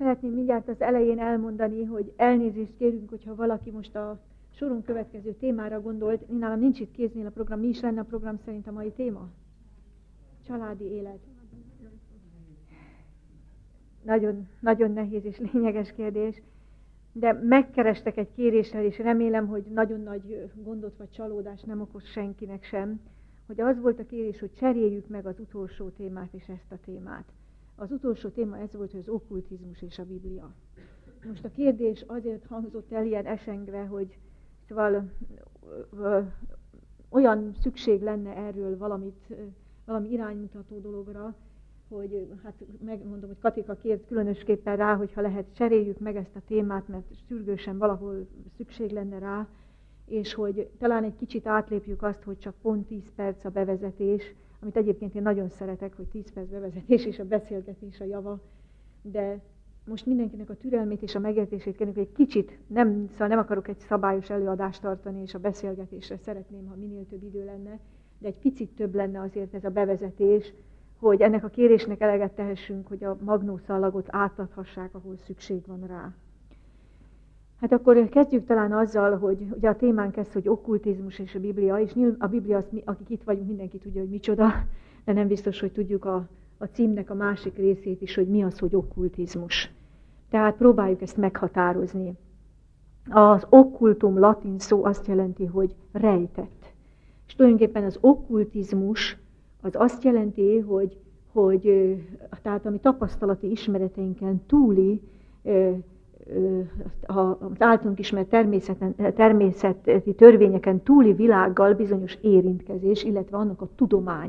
szeretném mindjárt az elején elmondani, hogy elnézést kérünk, hogyha valaki most a soron következő témára gondolt. Nálam nincs itt kéznél a program. Mi is lenne a program szerint a mai téma? Családi élet. Nagyon, nagyon nehéz és lényeges kérdés. De megkerestek egy kéréssel, és remélem, hogy nagyon nagy gondot vagy csalódást nem okoz senkinek sem, hogy az volt a kérés, hogy cseréljük meg az utolsó témát és ezt a témát. Az utolsó téma ez volt, hogy az okkultizmus és a Biblia. Most a kérdés azért hangzott el ilyen esengve, hogy szóval olyan szükség lenne erről valami iránymutató dologra, hogy hát megmondom, hogy Katika kért különösképpen rá, hogyha lehet cseréljük meg ezt a témát, mert sürgősen valahol szükség lenne rá, és hogy talán egy kicsit átlépjük azt, hogy csak pont 10 perc a bevezetés, amit egyébként én nagyon szeretek, hogy 10 perc bevezetés és a beszélgetés a java, de most mindenkinek a türelmét és a megértését kérjük, hogy egy kicsit, szóval nem akarok egy szabályos előadást tartani, és a beszélgetésre szeretném, ha minél több idő lenne, de egy picit több lenne azért ez a bevezetés, hogy ennek a kérésnek eleget tehessünk, hogy a magnószallagot átadhassák, ahol szükség van rá. Hát akkor kezdjük talán azzal, hogy ugye a témánk ez, hogy okkultizmus és a Biblia, és a Biblia, akik itt vagyunk, mindenki tudja, hogy micsoda, de nem biztos, hogy tudjuk a címnek a másik részét is, hogy mi az, hogy okkultizmus. Tehát próbáljuk ezt meghatározni. Az okkultum latin szó azt jelenti, hogy rejtett. És tulajdonképpen az okkultizmus az azt jelenti, hogy tehát ami tapasztalati ismereteinken túli, az általunk ismert természeti törvényeken túli világgal bizonyos érintkezés, illetve annak a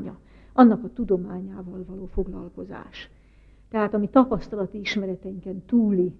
tudományával való foglalkozás. Tehát ami tapasztalati ismereteinken túli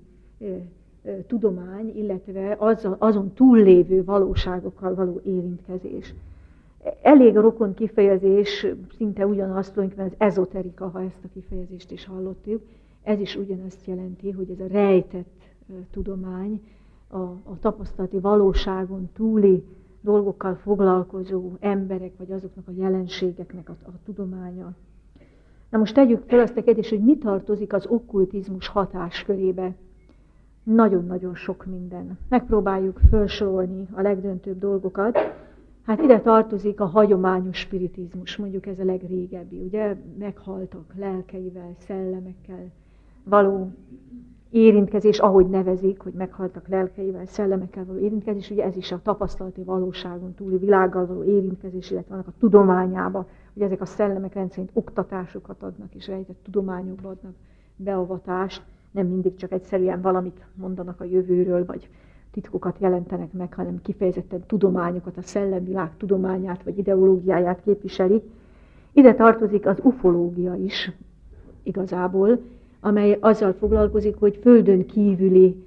tudomány, illetve azon túllévő valóságokkal való érintkezés. Elég rokon kifejezés, szinte ugyanazt, tulajdonképpen az ezoterika, ha ezt a kifejezést is hallottuk, ez is ugyanazt jelenti, hogy ez a rejtett tudomány, a tapasztalati valóságon túli dolgokkal foglalkozó emberek, vagy azoknak a jelenségeknek a tudománya. Na most tegyük fel azt a kérdést, hogy mi tartozik az okkultizmus hatáskörébe. Nagyon-nagyon sok minden. Megpróbáljuk felsorolni a legdöntőbb dolgokat. Hát ide tartozik a hagyományos spiritizmus, mondjuk ez a legrégebbi, ugye? Meghaltak lelkeivel, szellemekkel való érintkezés, ahogy nevezik, hogy meghaltak lelkeivel, szellemekkel való érintkezés, ugye ez is a tapasztalati valóságon túli világgal való érintkezés, illetve annak a tudományába, hogy ezek a szellemek rendszerint oktatásokat adnak, és rejtett tudományokba adnak beavatást, nem mindig csak egyszerűen valamit mondanak a jövőről, vagy titkokat jelentenek meg, hanem kifejezetten tudományokat, a szellemvilág tudományát, vagy ideológiáját képviselik. Ide tartozik az ufológia is igazából, amely azzal foglalkozik, hogy földön kívüli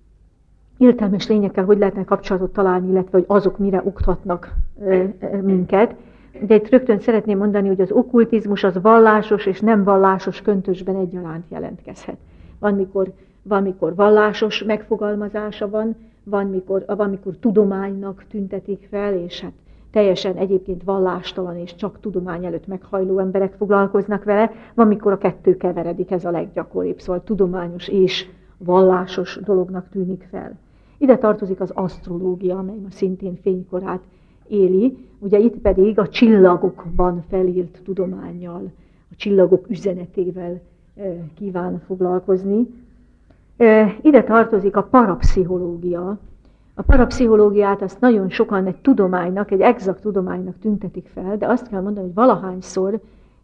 értelmes lényekkel hogy lehetne kapcsolatot találni, illetve hogy azok mire oktatnak minket. De itt rögtön szeretném mondani, hogy az okkultizmus az vallásos és nem vallásos köntösben egyaránt jelentkezhet. Van, mikor vallásos megfogalmazása van, mikor tudománynak tüntetik fel, és hát teljesen egyébként vallástalan és csak tudomány előtt meghajló emberek foglalkoznak vele, van, mikor a kettő keveredik, ez a leggyakoribb, szóval tudományos és vallásos dolognak tűnik fel. Ide tartozik az asztrológia, amely ma szintén fénykorát éli, ugye itt pedig a csillagokban felírt tudománnyal, a csillagok üzenetével kíván foglalkozni. Ide tartozik a parapszichológia. A parapszichológiát azt nagyon sokan egy tudománynak, egy exakt tudománynak tüntetik fel, de azt kell mondani, hogy valahányszor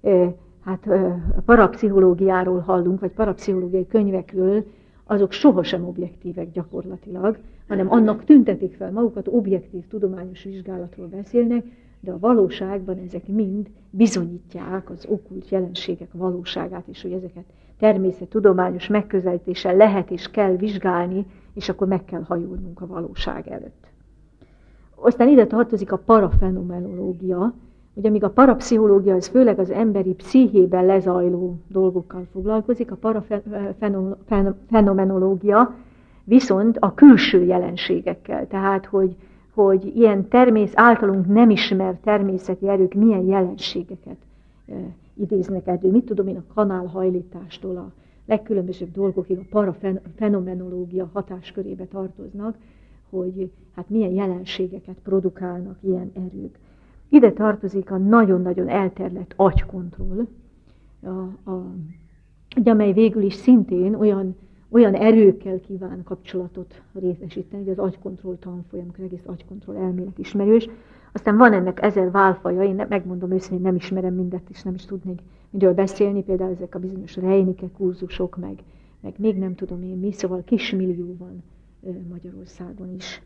a parapszichológiáról hallunk, vagy parapszichológiai könyvekről, azok sohasem objektívek gyakorlatilag, hanem annak tüntetik fel magukat, objektív tudományos vizsgálatról beszélnek, de a valóságban ezek mind bizonyítják az okkult jelenségek valóságát, és hogy ezeket természettudományos megközelítéssel lehet és kell vizsgálni, és akkor meg kell hajolnunk a valóság előtt. Aztán ide tartozik a parafenomenológia, ugye amíg a parapszichológia az főleg az emberi pszichében lezajló dolgokkal foglalkozik, a parafenomenológia viszont a külső jelenségekkel, tehát hogy ilyen általunk nem ismert természeti erők milyen jelenségeket idéznek elő. Mit tudom én, a kanálhajlítástól, legkülönbözőbb dolgokig a parafenomenológia hatáskörébe tartoznak, hogy hát milyen jelenségeket produkálnak ilyen erők. Ide tartozik a nagyon-nagyon elterjedt agykontroll, amely végül is szintén olyan erőkkel kíván kapcsolatot részesíteni, hogy az agykontroll tanfolyam, az egész agykontroll elmélet ismerős. Aztán van ennek 1000 válfaja, én megmondom őszintén, nem ismerem mindet, és nem is tudnék miről beszélni, például ezek a bizonyos Reinike kurzusok, meg még nem tudom én mi, szóval kismillió van Magyarországon is.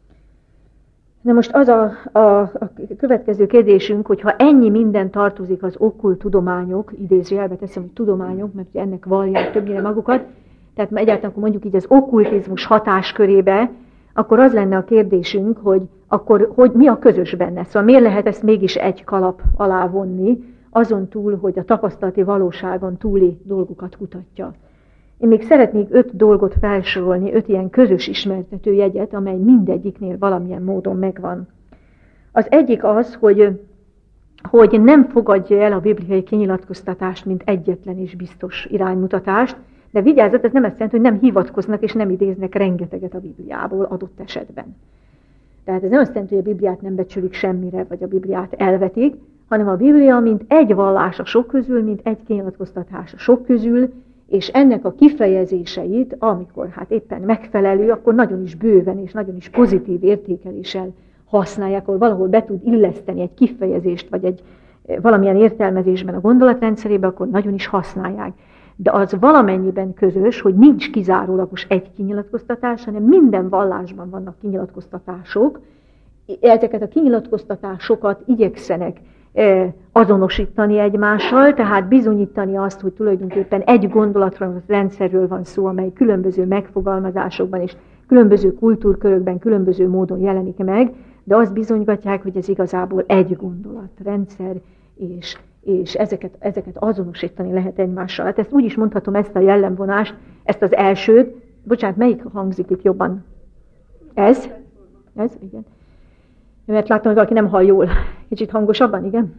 Na most az a következő kérdésünk, hogyha ennyi minden tartozik az okkult tudományok, idézőjelbe teszem, hogy tudományok, mert ennek vallják többnyire magukat, tehát egyáltalán akkor mondjuk így az okkultizmus hatáskörébe, akkor az lenne a kérdésünk, hogy mi a közös benne. Szóval miért lehet ezt mégis egy kalap alá vonni, azon túl, hogy a tapasztalati valóságon túli dolgokat kutatja. Én még szeretnék 5 dolgot felsorolni, 5 ilyen közös ismertető jegyet, amely mindegyiknél valamilyen módon megvan. Az egyik az, hogy nem fogadja el a bibliai kinyilatkoztatást, mint egyetlen és biztos iránymutatást, de vigyázzat, ez nem azt jelenti, hogy nem hivatkoznak és nem idéznek rengeteget a Bibliából adott esetben. Tehát ez nem azt jelenti, hogy a Bibliát nem becsülik semmire, vagy a Bibliát elvetik, hanem a Biblia mint egy vallás a sok közül, mint egy kinyilatkoztatás a sok közül, és ennek a kifejezéseit, amikor hát éppen megfelelő, akkor nagyon is bőven és nagyon is pozitív értékeléssel használják, ahol valahol be tud illeszteni egy kifejezést, vagy valamilyen értelmezésben a gondolatrendszerébe, akkor nagyon is használják. De az valamennyiben közös, hogy nincs kizárólagos egy kinyilatkoztatás, hanem minden vallásban vannak kinyilatkoztatások. Ezeket a kinyilatkoztatásokat igyekszenek azonosítani egymással, tehát bizonyítani azt, hogy tulajdonképpen egy gondolatról, rendszerről van szó, amely különböző megfogalmazásokban és különböző kultúrkörökben különböző módon jelenik meg, de azt bizonygatják, hogy ez igazából egy gondolatrendszer, és ezeket azonosítani lehet egymással. Hát ezt úgy is mondhatom, ezt a jellemvonást, ezt az elsőt, bocsánat, melyik hangzik itt jobban? Ez? Igen. Mert látom, hogy valaki nem hall jól. Kicsit hangosabban, igen?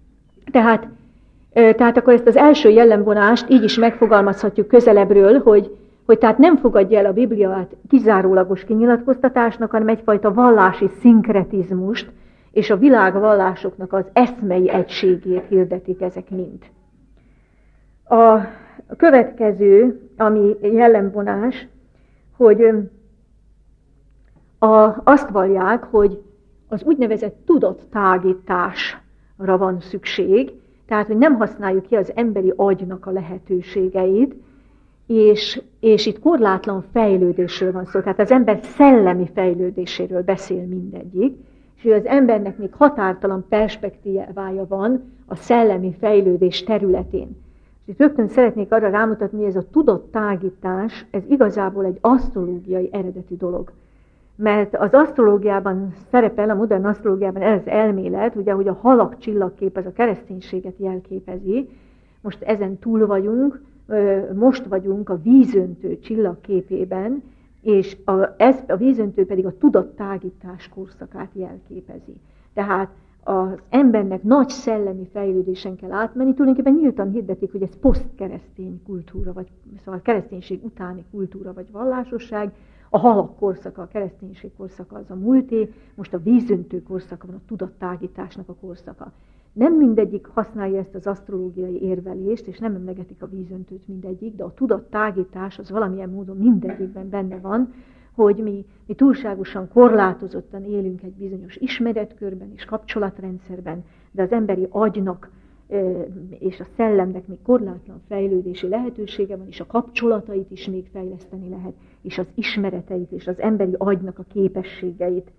Tehát akkor ezt az első jellemvonást így is megfogalmazhatjuk közelebbről, hogy tehát nem fogadja el a Bibliát kizárólagos kinyilatkoztatásnak, hanem egyfajta vallási szinkretizmust, és a világvallásoknak az eszmei egységét hirdetik ezek mind. A következő, ami jellemvonás, hogy azt vallják, hogy az úgynevezett tudattágításra van szükség, tehát, hogy nem használjuk ki az emberi agynak a lehetőségeit, és itt korlátlan fejlődésről van szó, tehát az ember szellemi fejlődéséről beszél mindegyik, és hogy az embernek még határtalan perspektívája van a szellemi fejlődés területén. És itt rögtön szeretnék arra rámutatni, hogy ez a tudattágítás, ez igazából egy asztrológiai eredetű dolog. Mert az asztrológiában szerepel, a modern asztrológiában ez az elmélet, ugye, hogy a halak csillagkép az a kereszténységet jelképezi. Most ezen túl vagyunk, most vagyunk a vízöntő csillagképében, és a vízöntő pedig a tudattágítás korszakát jelképezi. Tehát az embernek nagy szellemi fejlődésen kell átmenni, tulajdonképpen nyíltan hirdetik, hogy ez posztkeresztény kultúra, vagy szóval a kereszténység utáni kultúra vagy vallásosság, a halak korszaka, a kereszténység korszaka az a múlté, most a vízöntő korszaka van, a tudattágításnak a korszaka. Nem mindegyik használja ezt az asztrológiai érvelést, és nem emlegetik a vízöntőt mindegyik, de a tudattágítás az valamilyen módon mindegyikben benne van, hogy mi túlságosan korlátozottan élünk egy bizonyos ismeretkörben és kapcsolatrendszerben, de az emberi agynak és a szellemnek még korlátlan fejlődési lehetősége van, és a kapcsolatait is még fejleszteni lehet, és az ismereteit, és az emberi agynak a képességeit.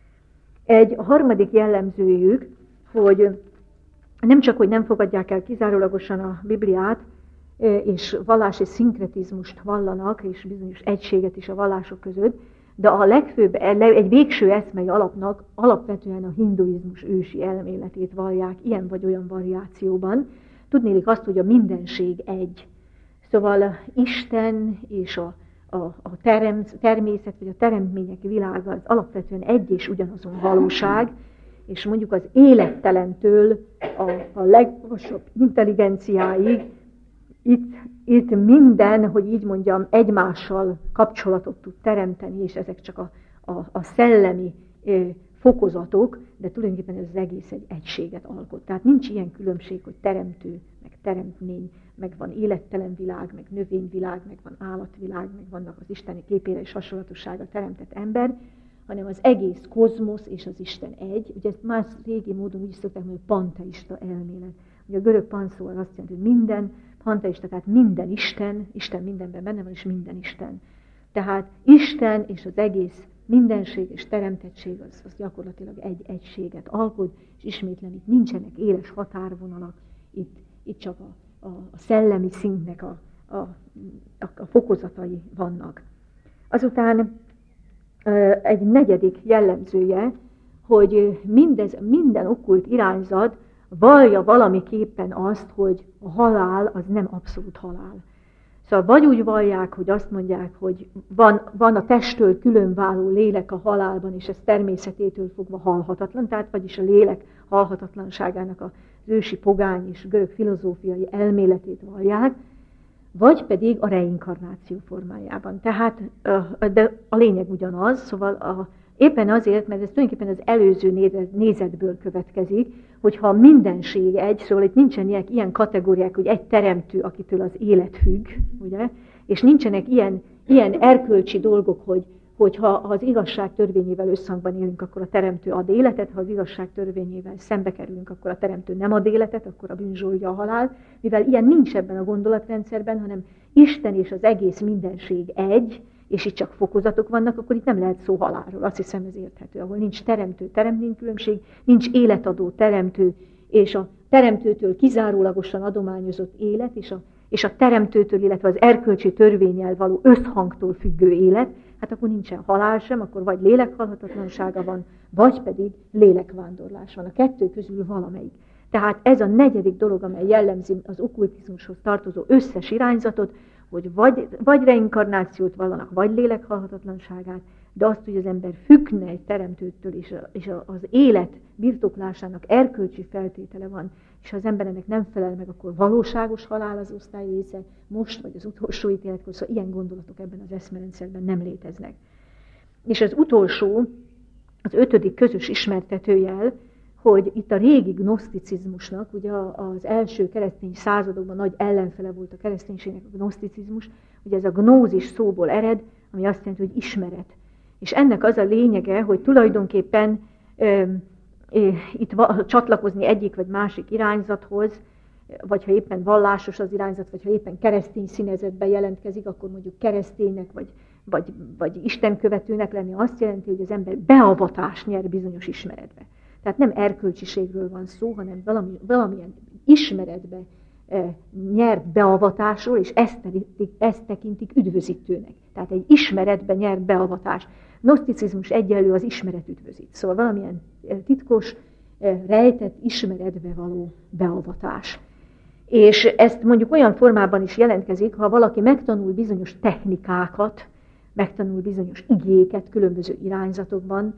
A harmadik jellemzőjük, hogy nem csak, hogy nem fogadják el kizárólagosan a Bibliát, és vallási szinkretizmust vallanak, és bizonyos egységet is a vallások között, de a legfőbb, egy végső eszmei alapnak alapvetően a hinduizmus ősi elméletét vallják, ilyen vagy olyan variációban. Tudnélik azt, hogy a mindenség egy. Szóval Isten és a természet, vagy a teremtmények világa az alapvetően egy és ugyanazon valóság, és mondjuk az élettelentől a legmagasabb intelligenciáig itt minden, hogy így mondjam, egymással kapcsolatot tud teremteni, és ezek csak a szellemi fokozatok, de tulajdonképpen ez az egész egy egységet alkot. Tehát nincs ilyen különbség, hogy teremtő, meg teremtmény, meg van élettelen világ, meg növényvilág, meg van állatvilág, meg vannak az Isteni képére és hasonlatossága teremtett ember, hanem az egész kozmosz és az Isten egy. Ugye ezt más régi módon úgy szokták mondani, hogy panteista elmélet. Ugye a görög panszó az azt jelenti, hogy minden, panteista, tehát minden Isten mindenben benne van, és minden Isten. Tehát Isten és az egész mindenség és teremtettség az gyakorlatilag egy egységet alkot, és ismétlen itt nincsenek éles határvonalak, itt csak a szellemi szintnek a fokozatai vannak. Azután egy negyedik jellemzője, hogy minden okkult irányzat vallja valamiképpen azt, hogy a halál az nem abszolút halál. Szóval vagy úgy vallják, hogy azt mondják, hogy van a testtől különváló lélek a halálban, és ez természetétől fogva halhatatlan, tehát vagyis a lélek halhatatlanságának az ősi pogány és görög filozófiai elméletét vallják, vagy pedig a reinkarnáció formájában. Tehát de a lényeg ugyanaz, szóval éppen azért, mert ez tulajdonképpen az előző nézetből következik, hogyha a mindenség egy, szóval itt nincsenek ilyen kategóriák, hogy egy teremtő, akitől az élet függ, ugye? És nincsenek ilyen erkölcsi dolgok, hogy ha az igazság törvényével összhangban élünk, akkor a teremtő ad életet, ha az igazság törvényével szembe kerülünk, akkor a teremtő nem ad életet, akkor a bűn zsolja a halál. Mivel ilyen nincs ebben a gondolatrendszerben, hanem Isten és az egész mindenség egy, és itt csak fokozatok vannak, akkor itt nem lehet szó halálról. Azt hiszem, ez érthető. Ahol nincs teremtő, teremtmény különbség, nincs életadó teremtő, és a teremtőtől kizárólagosan adományozott élet, és a teremtőtől, illetve az erkölcsi törvénnyel való összhangtól függő élet, hát akkor nincsen halál sem, akkor vagy lélekhalhatatlansága van, vagy pedig lélekvándorlás van. A kettő közül valamelyik. Tehát ez a negyedik dolog, amely jellemzi az okkultizmushoz tartozó összes irányzatot, hogy vagy reinkarnációt vallanak, vagy lélekhalhatatlanságát, de azt, hogy az ember függne egy teremtőtől, és az élet birtoklásának erkölcsi feltétele van, és ha az ember ennek nem felel meg, akkor valóságos halál az osztály része, most vagy az utolsó ítéletkor, szóval ilyen gondolatok ebben az eszmerendszerben nem léteznek. És az utolsó, az 5. közös ismertetőjel, hogy itt a régi gnoszticizmusnak, ugye az első keresztény századokban nagy ellenfele volt a kereszténységnek a gnoszticizmus, ugye ez a gnózis szóból ered, ami azt jelenti, hogy ismeret. És ennek az a lényege, hogy tulajdonképpen itt csatlakozni egyik vagy másik irányzathoz, vagy ha éppen vallásos az irányzat, vagy ha éppen keresztény színezetben jelentkezik, akkor mondjuk kereszténynek, vagy istenkövetőnek lenni azt jelenti, hogy az ember beavatást nyer bizonyos ismeretbe. Tehát nem erkölcsiségről van szó, hanem valamilyen ismeretbe nyert beavatásról, és ezt tekintik üdvözítőnek. Tehát egy ismeretbe nyert beavatás. Gnoszticizmus egyenlő az ismeret üdvözít. Szóval valamilyen titkos, rejtett ismeretbe való beavatás. És ezt mondjuk olyan formában is jelentkezik, ha valaki megtanul bizonyos technikákat, megtanul bizonyos igéket különböző irányzatokban,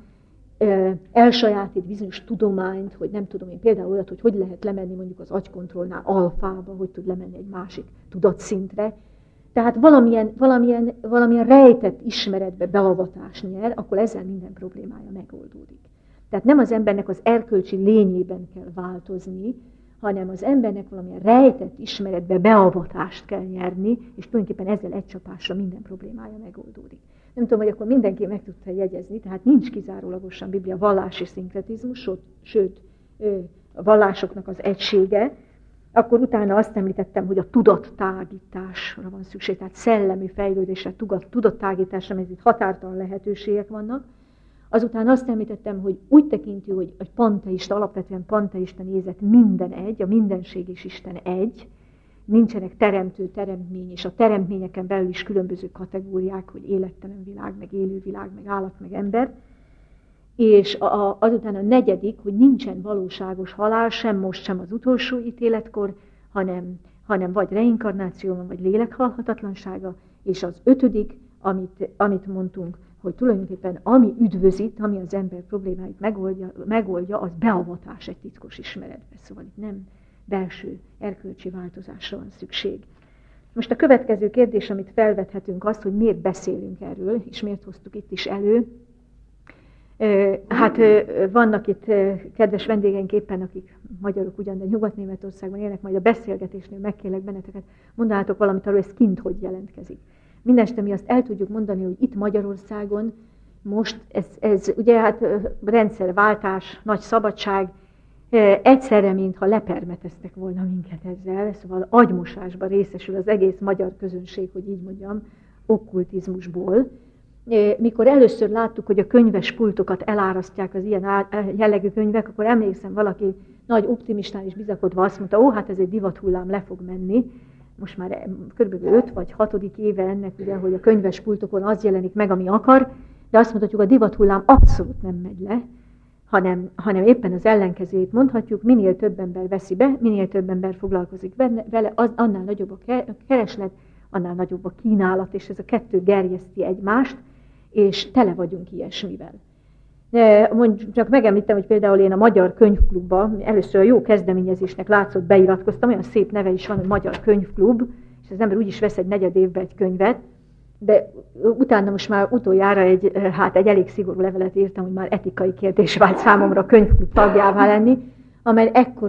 elsajátít bizonyos tudományt, hogy nem tudom én például olyat, hogy lehet lemenni mondjuk az agykontrollnál alfába, hogy tud lemenni egy másik tudatszintre. Tehát valamilyen rejtett ismeretbe beavatás nyer, akkor ezzel minden problémája megoldódik. Tehát nem az embernek az erkölcsi lényében kell változni, hanem az embernek valamilyen rejtett ismeretbe beavatást kell nyerni, és tulajdonképpen ezzel egy csapásra minden problémája megoldódik. Nem tudom, hogy akkor mindenki meg tudta jegyezni, tehát nincs kizárólagosan Biblia vallási szinkretizmus, sőt, a vallásoknak az egysége. Akkor utána azt említettem, hogy a tudattágításra van szükség, tehát szellemi fejlődésre, tudattágításra, mert itt határtalan lehetőségek vannak. Azután azt említettem, hogy úgy tekinti, hogy egy panteista, alapvetően panteista nézet minden egy, a mindenség és Isten egy, nincsenek teremtő, teremtmény, és a teremtményeken belül is különböző kategóriák, hogy élettelen világ, meg élő világ, meg állat, meg ember. És azután a negyedik, hogy nincsen valóságos halál, sem most, sem az utolsó ítéletkor, hanem vagy reinkarnáció van, vagy lélekhalhatatlansága. És az 5., amit mondtunk, hogy tulajdonképpen ami üdvözít, ami az ember problémáit megoldja, az beavatás egy titkos ismeretbe. Szóval itt nem belső erkölcsi változásra van szükség. Most a következő kérdés, amit felvethetünk, az, hogy miért beszélünk erről, és miért hoztuk itt is elő. Hát vannak itt kedves vendégeink éppen, akik magyarok ugyan, de Nyugat-Németországban élnek, majd a beszélgetésnél megkérlek benneteket, mondanátok valamit arról, ez kint hogy jelentkezik. Mindenesetre mi azt el tudjuk mondani, hogy itt Magyarországon most ez ugye hát rendszerváltás, nagy szabadság, egyszerre, mintha lepermeteztek volna minket ezzel, szóval agymosásban részesül az egész magyar közönség, hogy így mondjam, okkultizmusból. Mikor először láttuk, hogy a könyves pultokat elárasztják az ilyen jellegű könyvek, akkor emlékszem, valaki nagy optimistán és bizakodva azt mondta, hát ez egy divathullám, le fog menni. Most már kb. 5 vagy 6. éve ennek, ugye, hogy a könyves pultokon az jelenik meg, ami akar, de azt mondhatjuk, a divathullám abszolút nem megy le, hanem éppen az ellenkezőjét mondhatjuk, minél több ember veszi be, minél több ember foglalkozik vele, annál nagyobb a kereslet, annál nagyobb a kínálat, és ez a kettő gerjeszti egymást, és tele vagyunk ilyesmivel. Csak megemlítem, hogy például én a Magyar Könyvklubba először a jó kezdeményezésnek látszott, beiratkoztam, olyan szép neve is van, hogy Magyar Könyvklub, és az ember úgyis vesz egy negyed évben egy könyvet, de utána most már utoljára egy elég szigorú levelet írtam, hogy már etikai kérdés vált számomra a könyvklub tagjává lenni, amely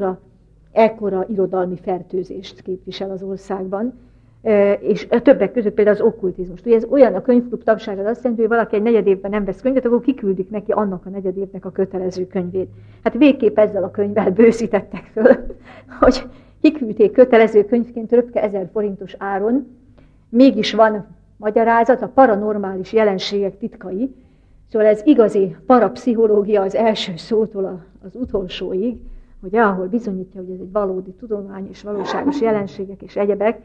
ekkora irodalmi fertőzést képvisel az országban, és többek között például az okkultizmus. Ugye ez olyan a könyvklub tagsága, azt jelenti, hogy valaki egy negyed évben nem vesz könyvet, akkor kiküldik neki annak a negyed évnek a kötelező könyvét. Hát végképp ezzel a könyvvel bőszítettek föl, hogy kiküldték kötelező könyvként röpke 1000 forintos áron, mégis van magyarázat, a paranormális jelenségek titkai, szóval ez igazi parapszichológia az első szótól az utolsóig, hogy ahol bizonyítja, hogy ez egy valódi tudomány és valóságos jelenségek és egyebek.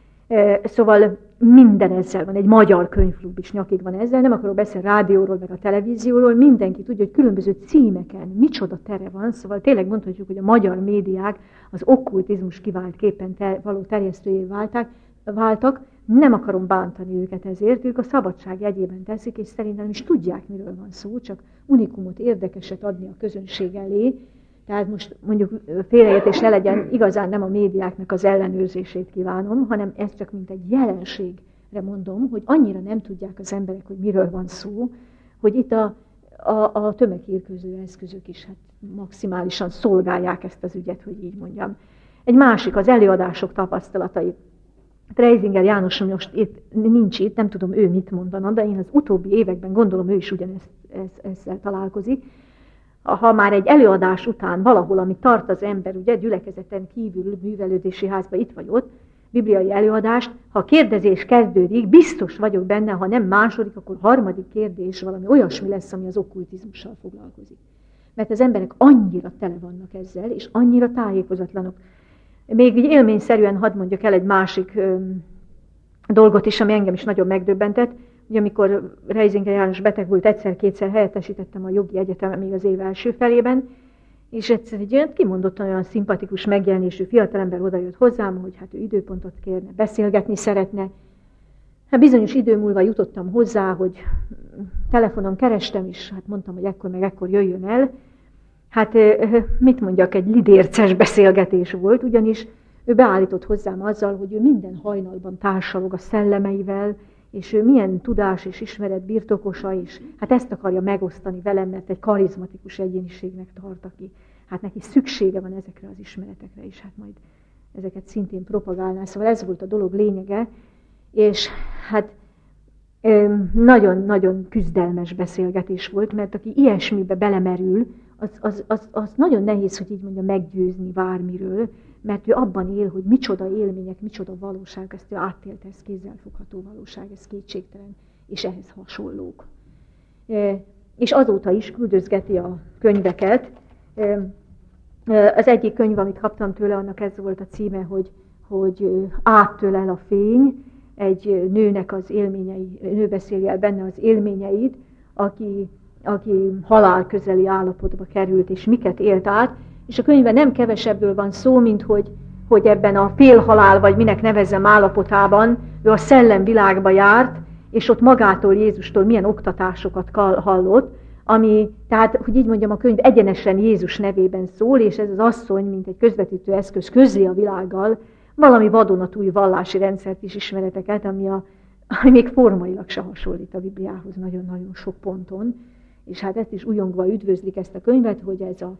Szóval minden ezzel van, egy magyar könyvklub is nyakig van ezzel, nem akarok beszélni rádióról, meg a televízióról, mindenki tudja, hogy különböző címeken micsoda tere van, szóval tényleg mondhatjuk, hogy a magyar médiák az okkultizmus kivált képen való terjesztőjé váltak, nem akarom bántani őket ezért, ők a szabadság jegyében teszik, és szerintem is tudják, miről van szó, csak unikumot érdekeset adni a közönség elé. Tehát most mondjuk félreértés ne legyen, igazán nem a médiáknak az ellenőrzését kívánom, hanem ez csak mint egy jelenségre mondom, hogy annyira nem tudják az emberek, hogy miről van szó, hogy itt a tömeghírközlő eszközök is maximálisan szolgálják ezt az ügyet, hogy így mondjam. Egy másik, az előadások tapasztalatai. Reisinger János most nincs itt, nem tudom ő mit mondana, de én az utóbbi években gondolom ő is ezzel találkozik. Ha már egy előadás után valahol, amit tart az ember, ugye gyülekezeten kívül, művelődési házban itt vagy ott, bibliai előadást, ha a kérdezés kezdődik, biztos vagyok benne, ha nem második, akkor harmadik kérdés valami olyasmi lesz, ami az okkultizmussal foglalkozik. Mert az emberek annyira tele vannak ezzel, és annyira tájékozatlanok. Még így élményszerűen hadd mondjak el egy másik dolgot is, ami engem is nagyon megdöbbentett. Ugye amikor Reisinger János beteg volt, egyszer-kétszer helyettesítettem a jogi egyetemen még az év első felében, és egyszer egy olyan kimondottan olyan szimpatikus megjelenésű fiatalember odajött hozzám, hogy hát ő időpontot kérne, beszélgetni szeretne. Hát bizonyos idő múlva jutottam hozzá, hogy telefonon kerestem, és hát mondtam, hogy ekkor meg ekkor jöjjön el. Hát mit mondjak, egy lidérces beszélgetés volt, ugyanis ő beállított hozzám azzal, hogy ő minden hajnalban társalog a szellemeivel, és ő milyen tudás és ismeret birtokosa is. Hát ezt akarja megosztani velem, mert egy karizmatikus egyéniségnek tart, aki. Hát neki szüksége van ezekre az ismeretekre is, hát majd ezeket szintén propagálná. Szóval ez volt a dolog lényege, és hát nagyon-nagyon küzdelmes beszélgetés volt, mert aki ilyesmibe belemerül, az nagyon nehéz, hogy így mondja, meggyőzni bármiről, mert ő abban él, hogy micsoda élmények, micsoda valóság, ezt ő átélte, ez kézzelfogható valóság, ez kétségtelen, és ehhez hasonlók. És azóta is küldözgeti a könyveket. Az egyik könyv, amit kaptam tőle, annak ez volt a címe, hogy áttölel a fény, egy nőnek az élményei, nő beszéli el benne az élményeit, aki halálközeli állapotba került, és miket élt át, és a könyvben nem kevesebből van szó, mint hogy ebben a félhalál, vagy minek nevezzem állapotában, ő a szellemvilágba járt, és ott magától, Jézustól milyen oktatásokat hallott, ami, tehát, hogy így mondjam, a könyv egyenesen Jézus nevében szól, és ez az asszony, mint egy közvetítő eszköz közli a világgal valami vadonatúj vallási rendszert is ismeretek, ami még formailag se hasonlít a Bibliához nagyon-nagyon sok ponton. És hát ezt is ujjongva üdvözlik ezt a könyvet, hogy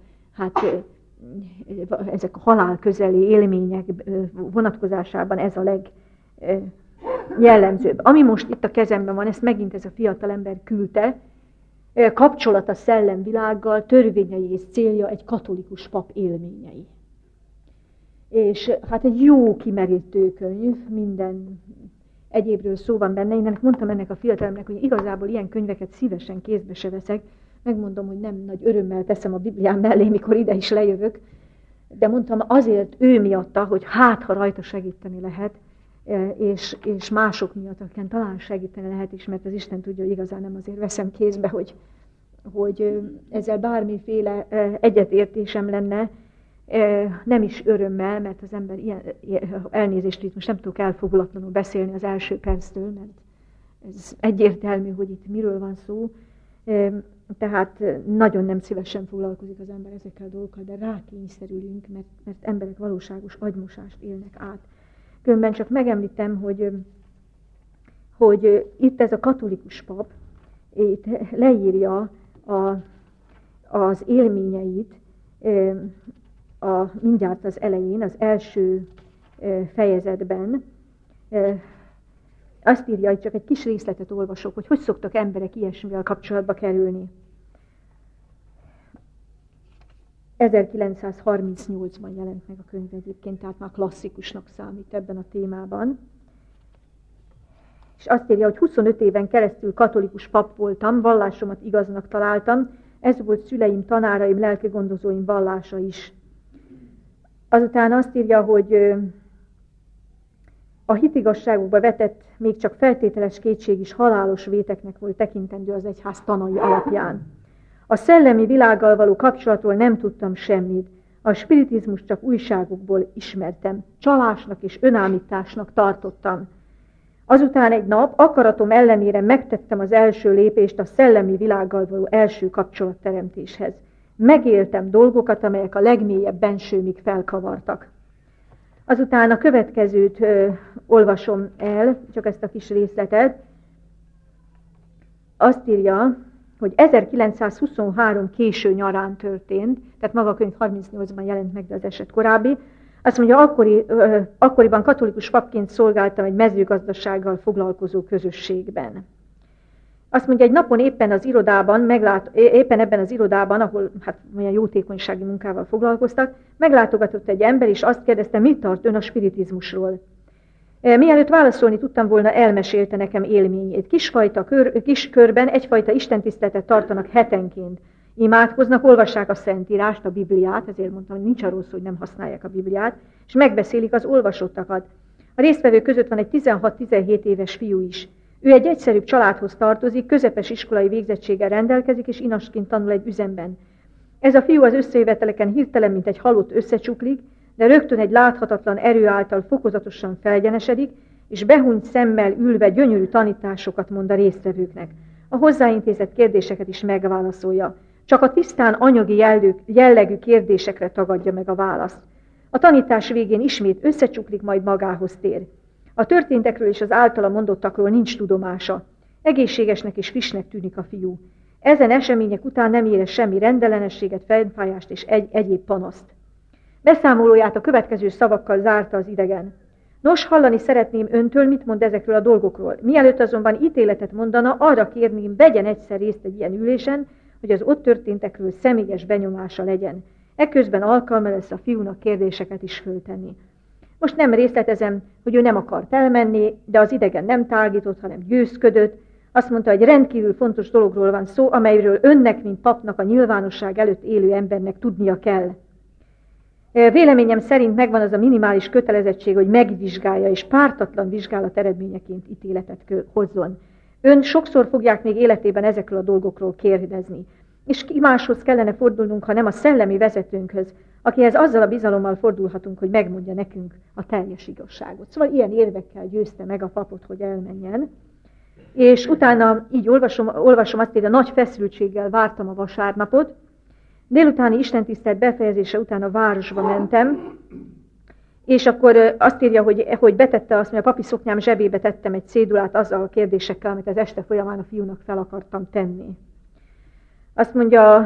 ezek a halál közeli élmények vonatkozásában ez a legjellemzőbb. Ami most itt a kezemben van, ezt megint ez a fiatalember küldte, kapcsolat a szellemvilággal, törvényei és célja egy katolikus pap élményei. És hát egy jó kimerítő könyv, minden egyébről szó van benne. Én mondtam ennek a fiatalemnek, hogy igazából ilyen könyveket szívesen kézbe se veszek. Megmondom, hogy nem nagy örömmel teszem a Biblián mellé, mikor ide is lejövök. De mondtam azért ő miatta, hogy ha rajta segíteni lehet, és mások miatt, akiken talán segíteni lehet is, mert az Isten tudja, hogy igazán nem azért veszem kézbe, hogy ezzel bármiféle egyetértésem lenne, nem is örömmel, mert az ember ilyen elnézést itt most nem tudok elfogulatlanul beszélni az első perctől, mert ez egyértelmű, hogy itt miről van szó. Tehát nagyon nem szívesen foglalkozik az ember ezekkel a dolgokkal, de rákényszerülünk, mert emberek valóságos agymosást élnek át. Különben csak megemlítem, hogy itt ez a katolikus pap itt leírja az élményeit mindjárt az elején, az első fejezetben. Azt írja, hogy csak egy kis részletet olvasok, hogy szoktak emberek ilyesmivel kapcsolatba kerülni. 1938-ban jelent meg a könyv egyébként, tehát már klasszikusnak számít ebben a témában. És azt írja, hogy 25 éven keresztül katolikus pap voltam, vallásomat igaznak találtam, ez volt szüleim, tanáraim, lelkigondozóim vallása is. Azután azt írja, hogy a hitigazságukba vetett, még csak feltételes kétség is halálos véteknek volt tekintendő az egyház tanai alapján. A szellemi világgal való kapcsolatról nem tudtam semmit. A spiritizmus csak újságokból ismertem. Csalásnak és önállításnak tartottam. Azután egy nap akaratom ellenére megtettem az első lépést a szellemi világgal való első kapcsolatteremtéshez. Megéltem dolgokat, amelyek a legmélyebb bensőmig felkavartak. Azután a következőt olvasom el, csak ezt a kis részletet. Azt írja, hogy 1923 késő nyarán történt, tehát maga a könyv 38-ban jelent meg, de az eset korábbi. Azt mondja, akkoriban katolikus papként szolgáltam egy mezőgazdasággal foglalkozó közösségben. Azt mondja, egy napon éppen ebben az irodában, ahol hát olyan jótékonysági munkával foglalkoztak, meglátogatott egy ember, és azt kérdezte, mit tart ön a spiritizmusról. Mielőtt válaszolni tudtam volna, elmesélte nekem élményét. Kis körben egyfajta istentiszteletet tartanak hetenként. Imádkoznak, olvassák a Szentírást, a Bibliát, ezért mondtam, hogy nincs arról szó, hogy nem használják a Bibliát, és megbeszélik az olvasottakat. A résztvevők között van egy 16-17 éves fiú is. Ő egy egyszerűbb családhoz tartozik, közepes iskolai végzettséggel rendelkezik, és inasként tanul egy üzemben. Ez a fiú az összejöveteleken hirtelen, mint egy halott összecsuklik, de rögtön egy láthatatlan erő által fokozatosan felgyenesedik, és behúnyt szemmel ülve gyönyörű tanításokat mond a résztvevőknek. A hozzáintézett kérdéseket is megválaszolja. Csak a tisztán anyagi jellegű kérdésekre tagadja meg a választ. A tanítás végén ismét összecsuklik, majd magához tér. A történtekről és az általa mondottakról nincs tudomása. Egészségesnek és frissnek tűnik a fiú. Ezen események után nem érez semmi rendellenességet, fejfájást és egyéb panaszt. Beszámolóját a következő szavakkal zárta az idegen. Nos, hallani szeretném öntől, mit mond ezekről a dolgokról. Mielőtt azonban ítéletet mondana, arra kérném, vegyen egyszer részt egy ilyen ülésen, hogy az ott történtekről személyes benyomása legyen. Ekközben alkalma lesz a fiúnak kérdéseket is föltenni. Most nem részletezem, hogy ő nem akart elmenni, de az idegen nem tágított, hanem győzködött. Azt mondta, hogy rendkívül fontos dologról van szó, amelyről önnek, mint papnak, a nyilvánosság előtt élő embernek tudnia kell. Véleményem szerint megvan az a minimális kötelezettség, hogy megvizsgálja és pártatlan vizsgálat eredményeként ítéletet hozzon. Ön sokszor fogják még életében ezekről a dolgokról kérdezni. És ki máshoz kellene fordulnunk, ha nem a szellemi vezetőnkhöz, akihez azzal a bizalommal fordulhatunk, hogy megmondja nekünk a teljes igazságot. Szóval ilyen érvekkel győzte meg a papot, hogy elmenjen. És utána így olvasom azt, hogy a nagy feszültséggel vártam a vasárnapot. Délutáni istentisztelet befejezése után a városba mentem, És akkor azt írja, hogy betette azt, hogy a papi szoknyám zsebébe tettem egy cédulát azzal a kérdésekkel, amit az este folyamán a fiúnak fel akartam tenni. Azt mondja,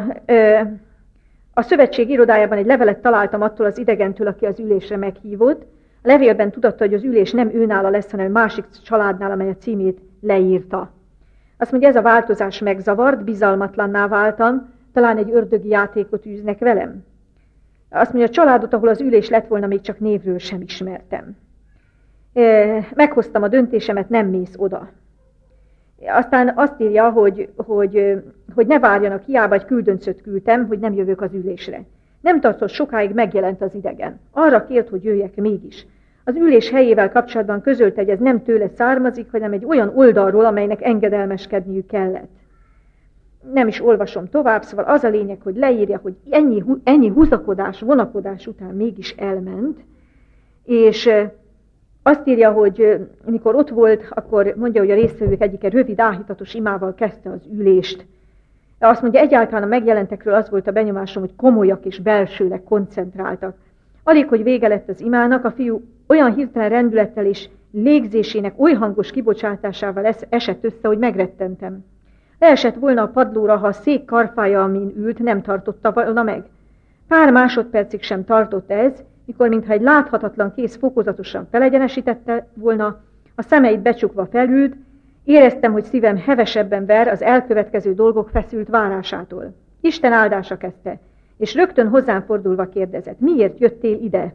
a szövetség irodájában egy levelet találtam attól az idegentől, aki az ülésre meghívott. A levélben tudatta, hogy az ülés nem őnála lesz, hanem másik családnál, amely a címét leírta. Azt mondja, ez a változás megzavart, bizalmatlanná váltam, talán egy ördögi játékot űznek velem. Azt mondja, a családot, ahol az ülés lett volna, még csak névről sem ismertem. Meghoztam a döntésemet, nem mész oda. Aztán azt írja, hogy ne várjanak, hiába egy küldöncöt küldtem, hogy nem jövök az ülésre. Nem tartott sokáig, megjelent az idegen. Arra kért, hogy jöjjek mégis. Az ülés helyével kapcsolatban közölte, hogy ez nem tőle származik, hanem egy olyan oldalról, amelynek engedelmeskedniük kellett. Nem is olvasom tovább, szóval az a lényeg, hogy leírja, hogy ennyi húzakodás, vonakodás után mégis elment, és azt írja, hogy mikor ott volt, akkor mondja, hogy a résztvevők egyike rövid, áhítatos imával kezdte az ülést. Azt mondja, egyáltalán a megjelentekről az volt a benyomásom, hogy komolyak és belsőleg koncentráltak. Alig, hogy vége lett az imának, a fiú olyan hirtelen rendülettel és légzésének oly hangos kibocsátásával esett össze, hogy megrettentem. Leesett volna a padlóra, ha a szék karfája, amin ült, nem tartotta volna meg. Pár másodpercig sem tartott ez, mikor mintha egy láthatatlan kéz fokozatosan felegyenesítette volna, a szemeit becsukva felült, éreztem, hogy szívem hevesebben ver az elkövetkező dolgok feszült várásától. Isten áldása kezdte, és rögtön hozzám fordulva kérdezett, miért jöttél ide?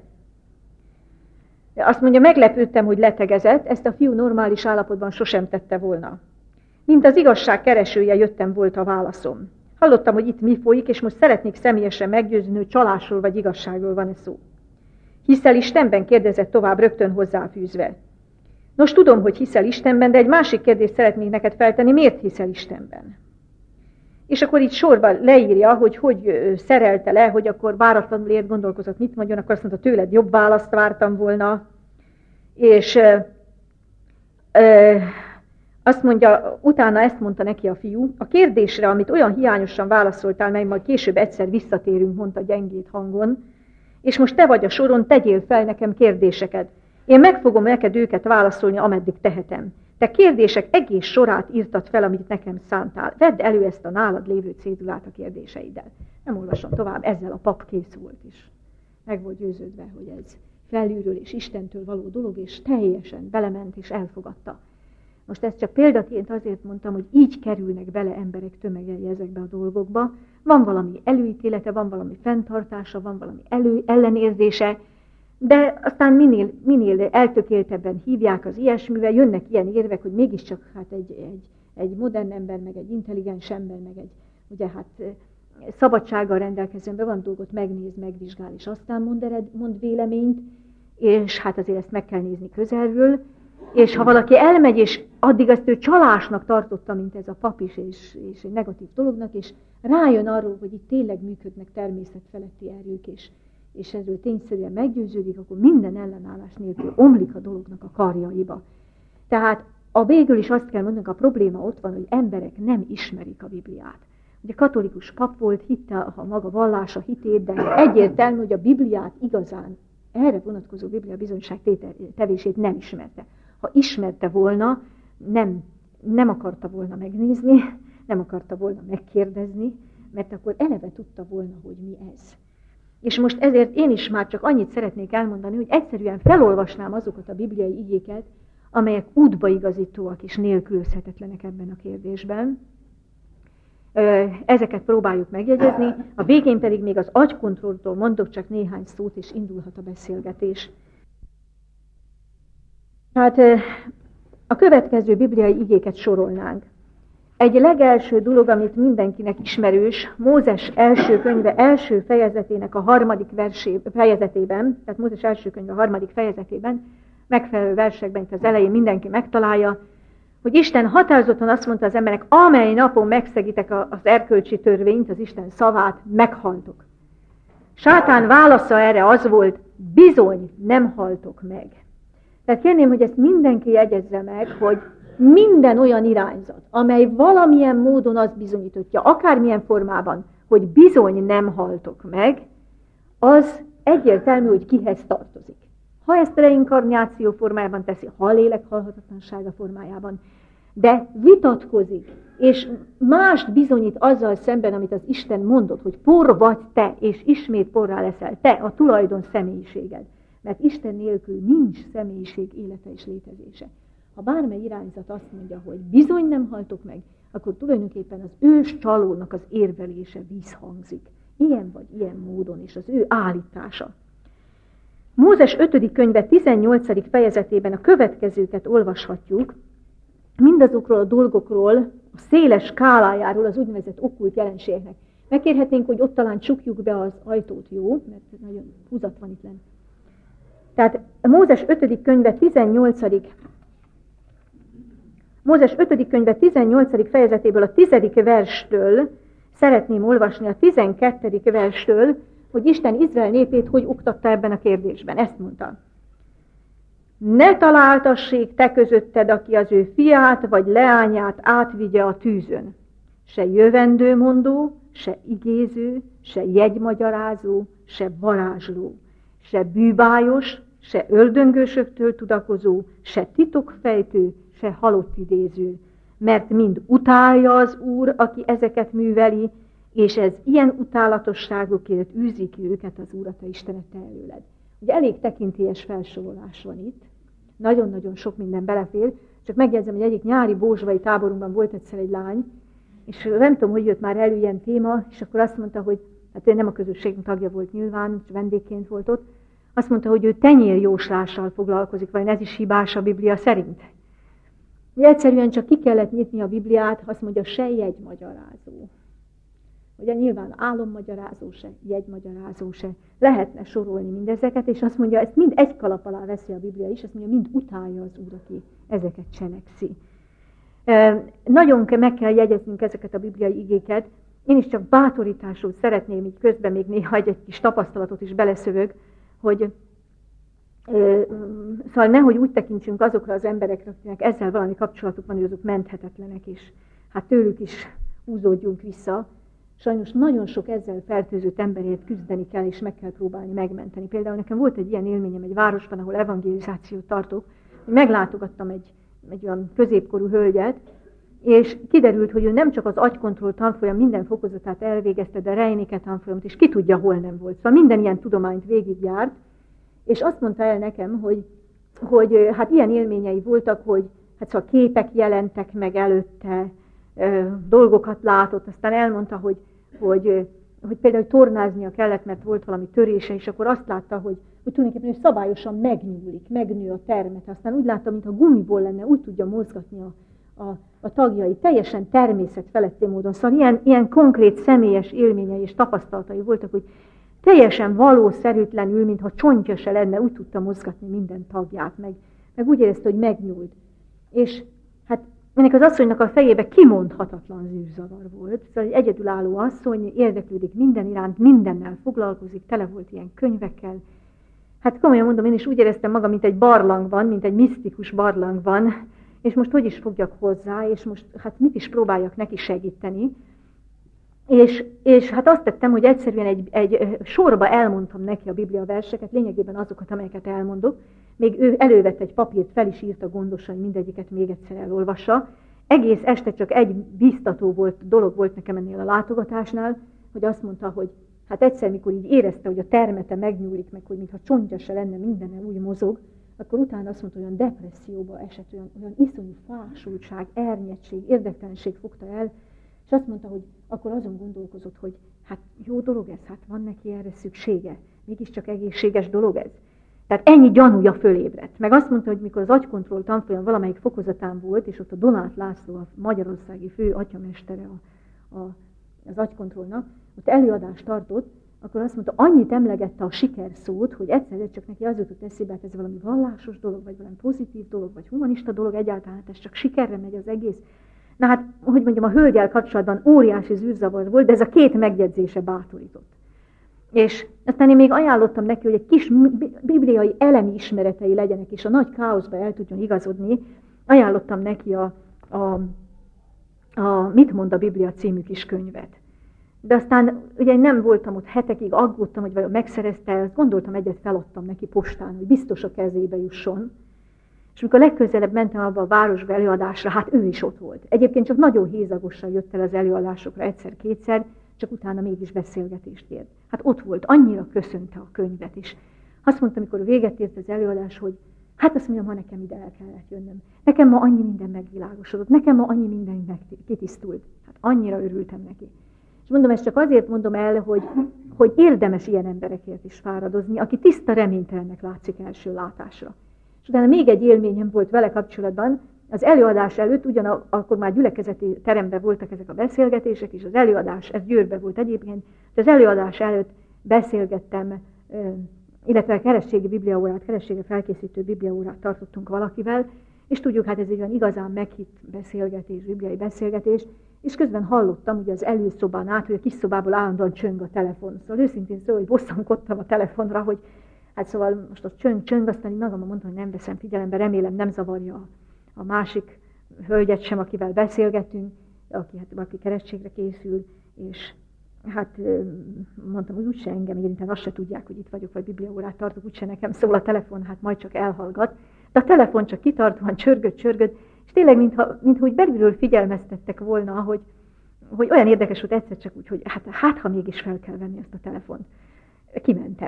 Azt mondja, meglepődtem, hogy letegezett, ezt a fiú normális állapotban sosem tette volna. Mint az igazság keresője jöttem volt a válaszom. Hallottam, hogy itt mi folyik, és most szeretnék személyesen meggyőzni, hogy csalásról vagy igazságról van-e szó. Hiszel Istenben? Kérdezett tovább rögtön hozzáfűzve. Nos, tudom, hogy hiszel Istenben, de egy másik kérdést szeretnék neked feltenni, miért hiszel Istenben? És akkor így sorba leírja, hogy szerelte le, hogy akkor váratlanul ért, gondolkozott, mit mondjon, akkor azt mondta, tőled jobb választ vártam volna. És azt mondja, utána ezt mondta neki a fiú, a kérdésre, amit olyan hiányosan válaszoltál, mely majd később egyszer visszatérünk, mondta gyengét hangon, és most te vagy a soron, tegyél fel nekem kérdéseket. Én meg fogom neked őket válaszolni, ameddig tehetem. Te kérdések egész sorát írtad fel, amit nekem szántál. Vedd elő ezt a nálad lévő cédulát a kérdéseiddel. Nem olvasom tovább, ezzel a pap kész volt is. Meg volt győződve, hogy ez felülről és Istentől való dolog, és teljesen belement és elfogadta. Most ezt csak példaként azért mondtam, hogy így kerülnek bele emberek tömegei ezekbe a dolgokba. Van valami előítélete, van valami fenntartása, van valami ellenérzése, de aztán minél eltökéltebben hívják az ilyesmivel, jönnek ilyen érvek, hogy mégiscsak hát egy modern ember, meg egy intelligens ember, meg egy ugye hát szabadsággal rendelkező ember van dolgot megnéz, megvizsgál, és aztán mond véleményt, és hát azért ezt meg kell nézni közelről, és ha valaki elmegy, és addig ezt ő csalásnak tartotta, mint ez a pap is, és egy negatív dolognak, és rájön arról, hogy itt tényleg működnek természetfeletti erők, és ezről tényszerűen meggyőződik, akkor minden ellenállás nélkül omlik a dolognak a karjaiba. Tehát a végül is azt kell mondanunk, a probléma ott van, hogy emberek nem ismerik a Bibliát. Ugye katolikus pap volt, hitte a maga vallása hitét, de egyértelmű, hogy a Bibliát igazán, erre vonatkozó Biblia bizonyság tevését nem ismerte. Ha ismerte volna, nem akarta volna megnézni, nem akarta volna megkérdezni, mert akkor eleve tudta volna, hogy mi ez. És most ezért én is már csak annyit szeretnék elmondani, hogy egyszerűen felolvasnám azokat a bibliai igéket, amelyek útbaigazítóak és nélkülözhetetlenek ebben a kérdésben. Ezeket próbáljuk megjegyezni, a végén pedig még az agykontrolltól mondok csak néhány szót, és indulhat a beszélgetés. Hát a következő bibliai igéket sorolnánk. Egy legelső dolog, amit mindenkinek ismerős, Mózes első könyve első fejezetének a 3. fejezetében, tehát Mózes első könyve a 3. fejezetében, megfelelő versekben itt az elején mindenki megtalálja, hogy Isten határozottan azt mondta az emberek, amely napon megszegitek az erkölcsi törvényt, az Isten szavát, meghaltok. Sátán válasza erre az volt, bizony nem haltok meg. Tehát kérném, hogy ezt mindenki jegyezze meg, hogy minden olyan irányzat, amely valamilyen módon azt bizonyítja, akármilyen formában, hogy bizony nem haltok meg, az egyértelmű, hogy kihez tartozik. Ha ezt a reinkarnáció formájában teszi, ha a lélek halhatatlansága formájában, de vitatkozik, és mást bizonyít azzal szemben, amit az Isten mondott, hogy por vagy te, és ismét porrá leszel te, a tulajdon személyiséged. Mert Isten nélkül nincs személyiség élete és létezése. Ha bármely irányzat azt mondja, hogy bizony nem haltok meg, akkor tulajdonképpen az ős csalónak az érvelése visszhangzik. Ilyen vagy ilyen módon, és az ő állítása. Mózes 5. könyve 18. fejezetében a következőket olvashatjuk, mindazokról a dolgokról, a széles skálájáról az úgynevezett okkult jelenségnek. Megkérhetnénk, hogy ott talán csukjuk be az ajtót, jó? Mert nagyon húzat van itt lent. Tehát a Mózes 5. könyve 18. fejezetéből a 10. verstől szeretném olvasni a 12. verstől, hogy Isten Izrael népét hogy oktatta ebben a kérdésben. Ezt mondta. Ne találtassék te közötted, aki az ő fiát vagy leányát átvigye a tűzön. Se jövendőmondó, se igéző, se jegymagyarázó, se varázsló, se bűbájos, se öldöngősöktől tudakozó, se titokfejtő, se halott idéző, mert mind utálja az Úr, aki ezeket műveli, és ez ilyen utálatosságokért űzi ki őket az Úr, a te Istened te előled. Ugye elég tekintélyes felsorolás van itt, nagyon-nagyon sok minden belefér, csak megjegyzem, hogy egyik nyári bózsvai táborunkban volt egyszer egy lány, és nem tudom, hogy jött már elő ilyen téma, és akkor azt mondta, hogy, hát ő nem a közösségünk tagja volt nyilván, vendégként volt ott, azt mondta, hogy ő tenyérjóslással foglalkozik, vagy ez is hibás a Biblia szerint. Egyszerűen csak ki kellett nyitni a Bibliát, azt mondja, se jegymagyarázó. Ugye nyilván álommagyarázó se, jegymagyarázó se. Lehetne sorolni mindezeket, és azt mondja, ezt mind egy kalap alá veszi a Biblia is, azt mondja, mind utálja az Úr, aki ezeket cselekszi. Nagyon meg kell jegyeznünk ezeket a bibliai igéket. Én is csak bátorításul szeretném, így közben még néha egy kis tapasztalatot is beleszövök, hogy szóval nehogy úgy tekintsünk azokra az emberekre, akiknek ezzel valami kapcsolatuk van, hogy azok menthetetlenek, és hát tőlük is húzódjunk vissza. Sajnos nagyon sok ezzel fertőzött emberért küzdeni kell, és meg kell próbálni megmenteni. Például nekem volt egy ilyen élményem egy városban, ahol evangelizációt tartok, hogy meglátogattam egy olyan középkorú hölgyet, és kiderült, hogy ő nem csak az agykontroll tanfolyam minden fokozatát elvégezte, de Reinike tanfolyamot, és ki tudja, hol nem volt. Szóval minden ilyen tudományt végigjárt, és azt mondta el nekem, hogy hát ilyen élményei voltak, hogy hát szóval képek jelentek meg előtte, dolgokat látott, aztán elmondta, hogy például tornáznia kellett, mert volt valami törése, és akkor azt látta, hogy tulajdonképpen ő szabályosan megnő a termet, aztán úgy látta, mintha gumiból lenne, úgy tudja mozgatni a tagjai, teljesen természetfeletti módon. Szóval ilyen konkrét személyes élményei és tapasztalatai voltak, hogy teljesen valószerűtlenül, mintha csontja se lenne, úgy tudta mozgatni minden tagját, meg úgy érezte, hogy megnyúlt. És hát ennek az asszonynak a fejébe kimondhatatlan zűrzavar volt. Szóval egy egyedülálló asszony, érdeklődik minden iránt, mindennel foglalkozik, tele volt ilyen könyvekkel. Hát komolyan mondom, én is úgy éreztem magam, mint egy barlangban, mint egy misztikus barlangban, és most hogy is fogjak hozzá, és most hát mit is próbáljak neki segíteni. És hát azt tettem, hogy egyszerűen egy sorba elmondtam neki a Biblia verseket, lényegében azokat, amelyeket elmondok. Még ő elővett egy papírt, fel is írta gondosan, mindegyiket még egyszer elolvassa. Egész este csak egy biztató dolog volt nekem ennél a látogatásnál, hogy azt mondta, hogy hát egyszer, mikor így érezte, hogy a termete megnyúlik, meg hogy mintha csontja se lenne, mindennel úgy mozog, akkor utána azt mondta, hogy olyan depresszióba esett, olyan iszonyú fásultság, ernyedség, érdektelenség fogta el, és azt mondta, hogy akkor azon gondolkozott, hogy hát jó dolog ez, hát van neki erre szüksége, mégiscsak egészséges dolog ez. Tehát ennyi gyanúja fölébredt. Meg azt mondta, hogy mikor az agykontroll tanfolyam valamelyik fokozatán volt, és ott a Donát László, a magyarországi fő atyamestere az agykontrollnak, ott előadást tartott, akkor azt mondta, annyit emlegette a sikerszót, hogy egyszerűen csak neki az jutott eszébe, hát ez valami vallásos dolog, vagy valami pozitív dolog, vagy humanista dolog, egyáltalán hát ez csak sikerre megy az egész. Na hát, hogy mondjam, a hölgyel kapcsolatban óriási zűrzavar volt, de ez a két megjegyzése bátorított. És aztán én még ajánlottam neki, hogy egy kis bibliai elemi ismeretei legyenek, és a nagy káoszba el tudjon igazodni. Ajánlottam neki a Mit mond a Biblia című kis könyvet. De aztán ugye nem voltam ott hetekig, aggódtam, hogy vajon megszerezte, azt gondoltam, egyet feladtam neki postán, hogy biztos a kezébe jusson. És amikor legközelebb mentem abba a városba előadásra, hát ő is ott volt. Egyébként csak nagyon hézagosan jött el az előadásokra egyszer-kétszer, csak utána mégis beszélgetést kért. Hát ott volt, annyira köszönte a könyvet is. Azt mondta, amikor véget ért az előadás, hogy hát azt mondjam, ha nekem ide el kellett jönnöm. Nekem ma annyi minden megvilágosodott, nekem ma annyi minden kitisztult. Hát annyira örültem neki. És mondom, ezt csak azért mondom el, hogy érdemes ilyen emberekért is fáradozni, aki tiszta reménytelennek látszik első látásra. És utána még egy élményem volt vele kapcsolatban, az előadás előtt, akkor már gyülekezeti teremben voltak ezek a beszélgetések, és az előadás, ez Győrben volt egyébként, és az előadás előtt beszélgettem, illetve kerességi bibliaórát, kerességre felkészítő bibliaórát tartottunk valakivel, és tudjuk, hát ez egy olyan igazán meghitt beszélgetés, bibliai beszélgetés, és közben hallottam ugye az előszobán át, hogy a kis szobából állandóan csöng a telefon. Szóval őszintén szól, hogy bosszankodtam a telefonra, hogy hát szóval most a csöng, aztán így magamban mondtam, hogy nem veszem figyelembe, remélem nem zavarja a másik hölgyet sem, akivel beszélgetünk, aki keresztségre készül, és hát mondtam, hogy úgyse engem érint, azt se tudják, hogy itt vagyok, vagy bibliaórát tartok, úgyse nekem szól a telefon, hát majd csak elhallgat. De a telefon csak kitartóan csörgött, és tényleg, mintha úgy belülről figyelmeztettek volna, hogy olyan érdekes volt egyszer csak úgy, hogy hát ha mégis fel kell venni ezt a telefont. Kimentem.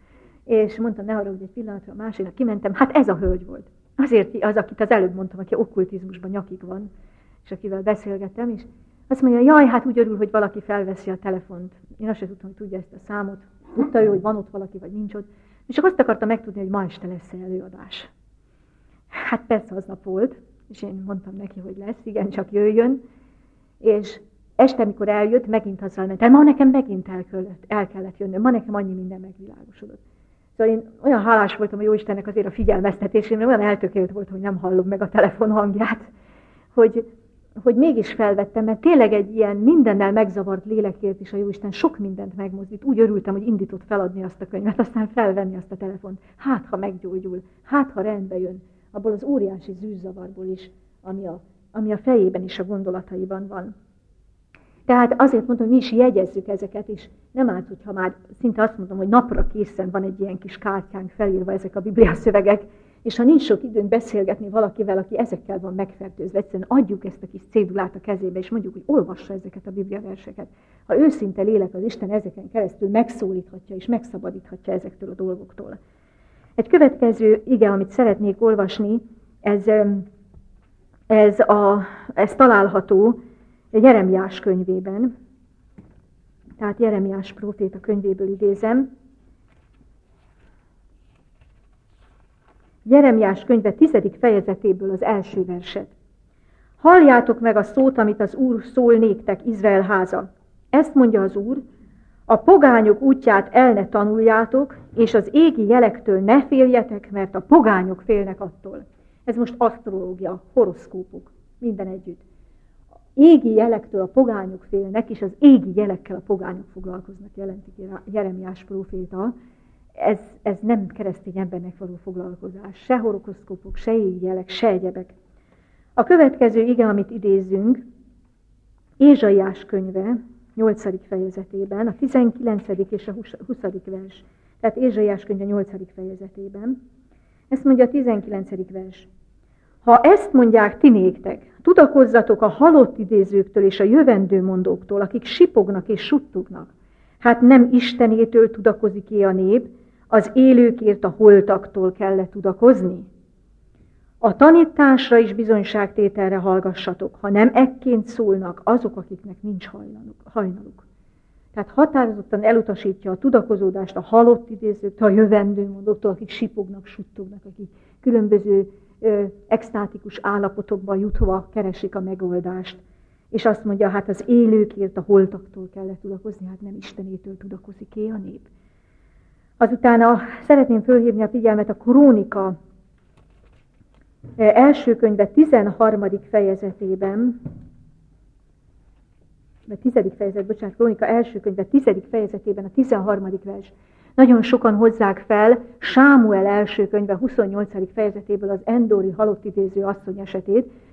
És mondtam, ne arra, hogy egy pillanatra a másikra kimentem, hát ez a hölgy volt. Azért az, akit az előbb mondtam, aki okkultizmusban nyakig van, és akivel beszélgettem, és azt mondja, jaj, hát úgy örül, hogy valaki felveszi a telefont. Én azt sem tudtam, hogy tudja ezt a számot. Tudta ő, hogy van ott valaki, vagy nincs ott. És csak azt akarta megtudni, hogy ma este lesz előadás. Hát persze aznap volt, és én mondtam neki, hogy lesz, igen, csak jöjjön. És este, amikor eljött, megint azzal mentem, ma nekem megint el kellett jönnöm, ma nekem annyi minden megvilágosodott. Szóval én olyan hálás voltam a Jóistennek azért a figyelmeztetésén, olyan eltökélt volt, hogy nem hallom meg a telefon hangját, hogy mégis felvettem, mert tényleg egy ilyen mindennel megzavart lélekért is a Jóisten sok mindent megmozdít. Úgy örültem, hogy indított feladni azt a könyvet, aztán felvenni azt a telefont. Hát, ha meggyógyul, hát, ha rendbe jön, abból az óriási zűrzavarból is, ami a fejében és a gondolataiban van. Tehát azért mondom, hogy mi is jegyezzük ezeket, és nem árt, hogyha már szinte azt mondom, hogy napra készen van egy ilyen kis kártyánk felírva ezek a Biblia szövegek, és ha nincs sok időnk beszélgetni valakivel, aki ezekkel van megfertőzve, egyszerűen adjuk ezt a kis cédulát a kezébe, és mondjuk, hogy olvassa ezeket a Biblia verseket. Ha őszinte lélek, az Isten ezeken keresztül megszólíthatja és megszabadíthatja ezektől a dolgoktól. Egy következő ige, amit szeretnék olvasni, ez található Jeremiás könyvében, tehát Jeremiás próféta könyvéből idézem. Jeremiás könyve 10. fejezetéből az első verset. Halljátok meg a szót, amit az Úr szól néktek, Izrael háza. Ezt mondja az Úr, a pogányok útját el ne tanuljátok, és az égi jelektől ne féljetek, mert a pogányok félnek attól. Ez most asztrológia, horoszkópok, minden együtt. Égi jelektől a pogányok félnek, és az égi jelekkel a pogányok foglalkoznak, jelentik Jeremiás próféta. Ez nem keresztény embernek való foglalkozás. Se horoszkópok, se égi jelek, se egyebek. A következő ige, amit idézzünk, Ézsaiás könyve, 8. fejezetében, a 19. és a 20. vers. Tehát Ézsaiás könyve 8. fejezetében. Ezt mondja a 19. vers. Ha ezt mondják ti néktek, tudakozzatok a halott idézőktől és a jövendőmondóktól, akik sipognak és suttognak. Hát nem Istenétől tudakozik-e a nép, az élőkért a holtaktól kellett tudakozni? A tanításra és bizonyságtételre hallgassatok, ha nem ekként szólnak azok, akiknek nincs hajnaluk. Tehát határozottan elutasítja a tudakozódást a halott idézőktől, a jövendőmondóktól, akik sipognak, suttognak, akik különböző extátikus állapotokban jutva keresik a megoldást. És azt mondja, hát az élőkért a holtaktól kellett tudakozni, hát nem Istenétől tudakozik-e a nép. Azután szeretném fölhívni a figyelmet a Krónika első könyve 13. fejezetében, vagy 10. fejezet, bocsánat, Krónika első könyve 10. fejezetében a 13. vers. Nagyon sokan hozzák fel Sámuel első könyve 28. fejezetéből az endori halott idéző asszony esetét,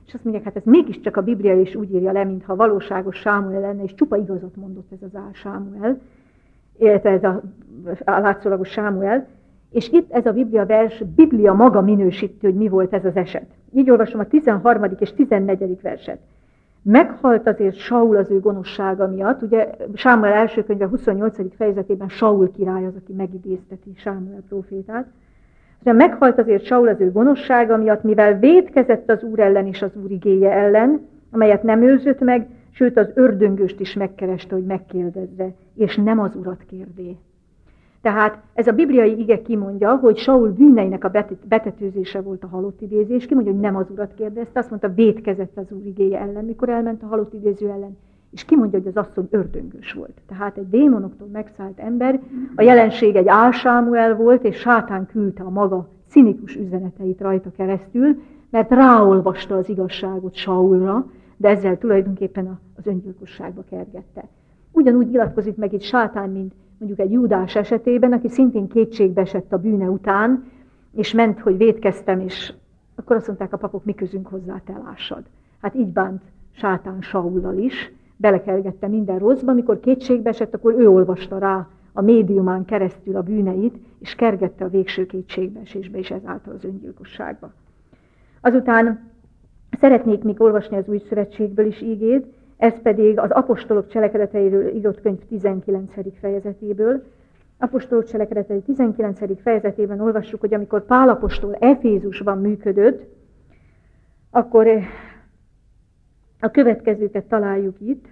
És azt mondják, hát ez mégiscsak a Biblia is úgy írja le, mintha valóságos Sámuel lenne, és csupa igazat mondott ez az Sámuel, illetve ez a látszólagos Sámuel. És itt ez a Biblia maga minősíti, hogy mi volt ez az eset. Így olvasom a 13. és 14. verset. Meghalt azért Saul az ő gonoszsága miatt. Ugye Sámuel első könyve 28. fejezetében Saul király az, aki megidézteti Sámuel prófétát. Ugye meghalt azért Saul az ő gonoszsága miatt, mivel vétkezett az Úr ellen és az Úr igéje ellen, amelyet nem őrzött meg, sőt az ördöngöst is megkereste, hogy megkérdezze, és nem az Urat kérdé. Tehát ez a bibliai ige kimondja, hogy Saul bűneinek a betetőzése volt a halott idézés, kimondja, hogy nem az Urat kérdezte, azt mondta, vétkezett az Úr igéje ellen, mikor elment a halott idéző ellen, és kimondja, hogy az asszony ördöngös volt. Tehát egy démonoktól megszállt ember, a jelenség egy Sámuel volt, és sátán küldte a maga cinikus üzeneteit rajta keresztül, mert ráolvasta az igazságot Saulra, de ezzel tulajdonképpen az öngyilkosságba kergette. Ugyanúgy nyilatkozik meg itt sátán, mint mondjuk egy Júdás esetében, aki szintén kétségbe esett a bűne után, és ment, hogy vétkeztem, és akkor azt mondták a papok, mi közünk hozzá, te lássad. Hát így bánt sátán Saullal is, belekergette minden rosszba, amikor kétségbe esett, akkor ő olvasta rá a médiumán keresztül a bűneit, és kergette a végső kétségbeesésbe, és ezáltal az öngyilkosságba. Azután szeretnék még olvasni az Új Szövetségből is ígét, ez pedig az apostolok cselekedeteiről írott könyv 19. fejezetéből. Apostolok cselekedetei 19. fejezetében olvassuk, hogy amikor Pál apostol Efézusban működött, akkor a következőket találjuk itt,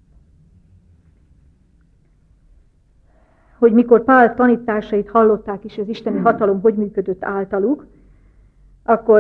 hogy mikor Pál tanításait hallották is, az isteni hatalom hogy működött általuk, akkor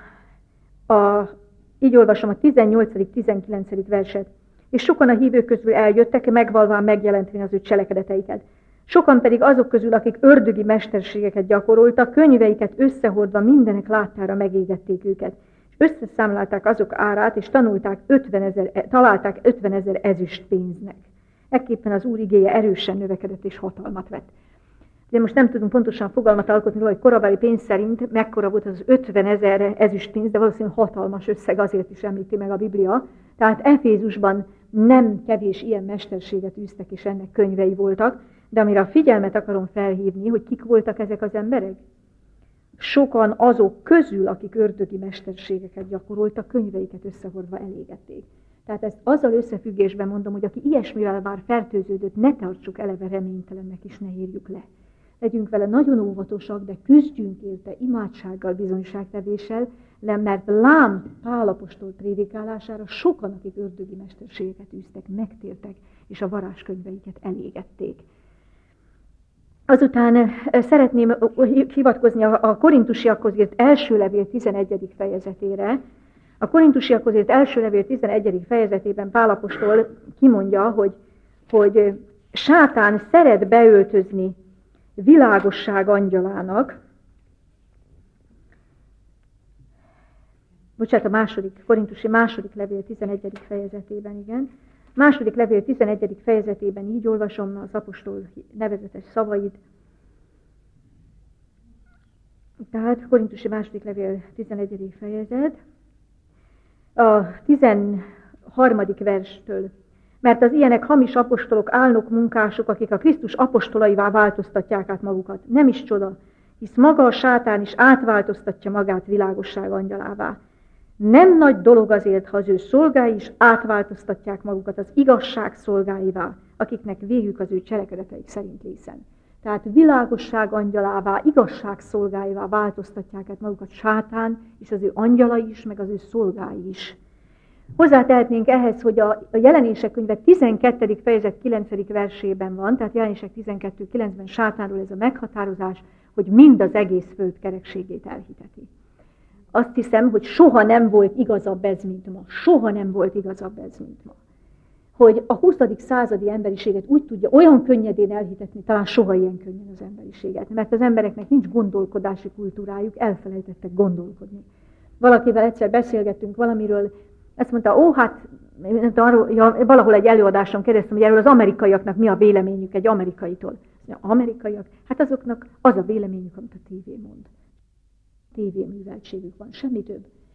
így olvasom a 18.-19. verset. És sokan a hívők közül eljöttek, megvalván megjelentvén az ő cselekedeteiket. Sokan pedig azok közül, akik ördögi mesterségeket gyakoroltak, könyveiket összehordva mindenek láttára megégették őket. És összeszámlálták azok árát, és találták 50 000 ezüst pénznek. Ekképpen az Úr igéje erősen növekedett és hatalmat vett. De most nem tudunk pontosan fogalmat alkotni róla, hogy korabeli pénz szerint mekkora volt az 50 000 ezüst pénz, de valószínűleg hatalmas összeg, azért is említi meg a Biblia. Tehát Efézusban nem kevés ilyen mesterséget űztek, és ennek könyvei voltak, de amire a figyelmet akarom felhívni, hogy kik voltak ezek az emberek? Sokan azok közül, akik ördögi mesterségeket gyakoroltak, könyveiket összehordva elégették. Tehát ezt azzal összefüggésben mondom, hogy aki ilyesmivel már fertőződött, ne tartsuk eleve reménytelennek, és ne írjuk le. Legyünk vele nagyon óvatosak, de küzdjünk érte imádsággal, bizonyságtevéssel, mert lám Pál apostol prédikálására sokan, akik ördögi mesterségeket űztek, megtértek, és a varázskönyveiket elégették. Azután szeretném hivatkozni a korintusiakhoz írt első levél 11. fejezetére. A korintusiakhoz írt első levél 11. fejezetében Pál apostol kimondja, hogy sátán szeret beöltözni világosság angyalának, korintusi második levél 11. fejezetében, igen. Második levél 11. fejezetében így olvasom az apostol nevezetes szavait. Tehát korintusi második levél 11. fejezet, a 13. verstől. Mert az ilyenek hamis apostolok, álnok munkások, akik a Krisztus apostolaivá változtatják át magukat. Nem is csoda, hisz maga a sátán is átváltoztatja magát világosság angyalává. Nem nagy dolog azért, ha az ő szolgái is átváltoztatják magukat az igazság szolgáivá, akiknek végük az ő cselekedeteik szerint lészen. Tehát világosság angyalává, igazság szolgáivá változtatják át magukat sátán, és az ő angyalai is, meg az ő szolgái is. Hozzátehetnénk ehhez, hogy a Jelenések könyve 12. fejezet 9. versében van, tehát Jelenések 12.9-ben sátánról ez a meghatározás, hogy mind az egész föld kerekségét elhiteti. Azt hiszem, hogy soha nem volt igazabb ez, mint ma. Soha nem volt igazabb ez, mint ma. Hogy a 20. századi emberiséget úgy tudja olyan könnyedén elhitetni, talán soha ilyen könnyen az emberiséget. Mert az embereknek nincs gondolkodási kultúrájuk, elfelejtettek gondolkodni. Valakivel egyszer beszélgettünk valamiről, azt mondta, valahol egy előadáson kérdeztem, hogy erről az amerikaiaknak mi a véleményük egy amerikaitól. Amerikaiak? Hát azoknak az a véleményük, amit a tévé mond. Tévéműveltségük van, semmi több.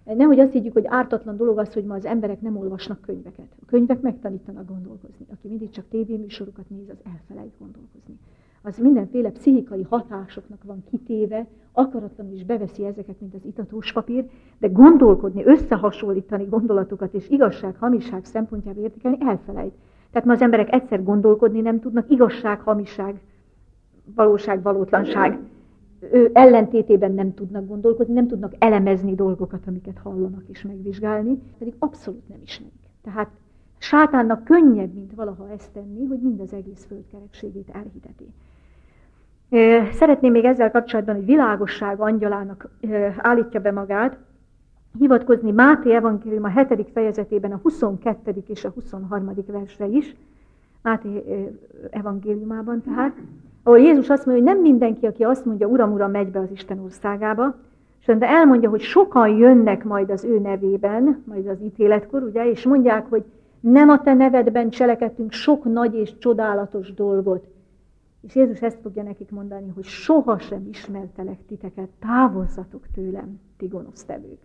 Nehogy azt higgyük, hogy ártatlan dolog az, hogy ma az emberek nem olvasnak könyveket. A könyvek megtanítanak gondolkozni. Aki mindig csak tévéműsorokat néz, az elfelejt gondolkozni. Az mindenféle pszichikai hatásoknak van kitéve, akaratlanul is beveszi ezeket, mint az itatós papír, de gondolkodni, összehasonlítani gondolatokat és igazság, hamiság szempontjából értékelni elfelejt. Tehát ma az emberek egyszer gondolkodni nem tudnak, igazság, hamiság, valóság, valótlanság ellentétében nem tudnak gondolkodni, nem tudnak elemezni dolgokat, amiket hallanak és megvizsgálni, pedig abszolút nem ismerik. Tehát sátánnak könnyebb, mint valaha ezt tenni, hogy mind az egész földkerekségét elhiteti. Szeretném még ezzel kapcsolatban, hogy világosság angyalának állítja be magát, hivatkozni Máté evangélium a 7. fejezetében a 22. és a 23. versre is, Máté evangéliumában tehát, ahol Jézus azt mondja, hogy nem mindenki, aki azt mondja, Uram, Uram, megy be az Isten országába, de elmondja, hogy sokan jönnek majd az ő nevében, majd az ítéletkor, ugye, és mondják, hogy nem a te nevedben cselekedtünk sok nagy és csodálatos dolgot. És Jézus ezt fogja nekik mondani, hogy sohasem ismertelek titeket, távozzatok tőlem, ti gonosztevők.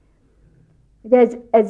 Ugye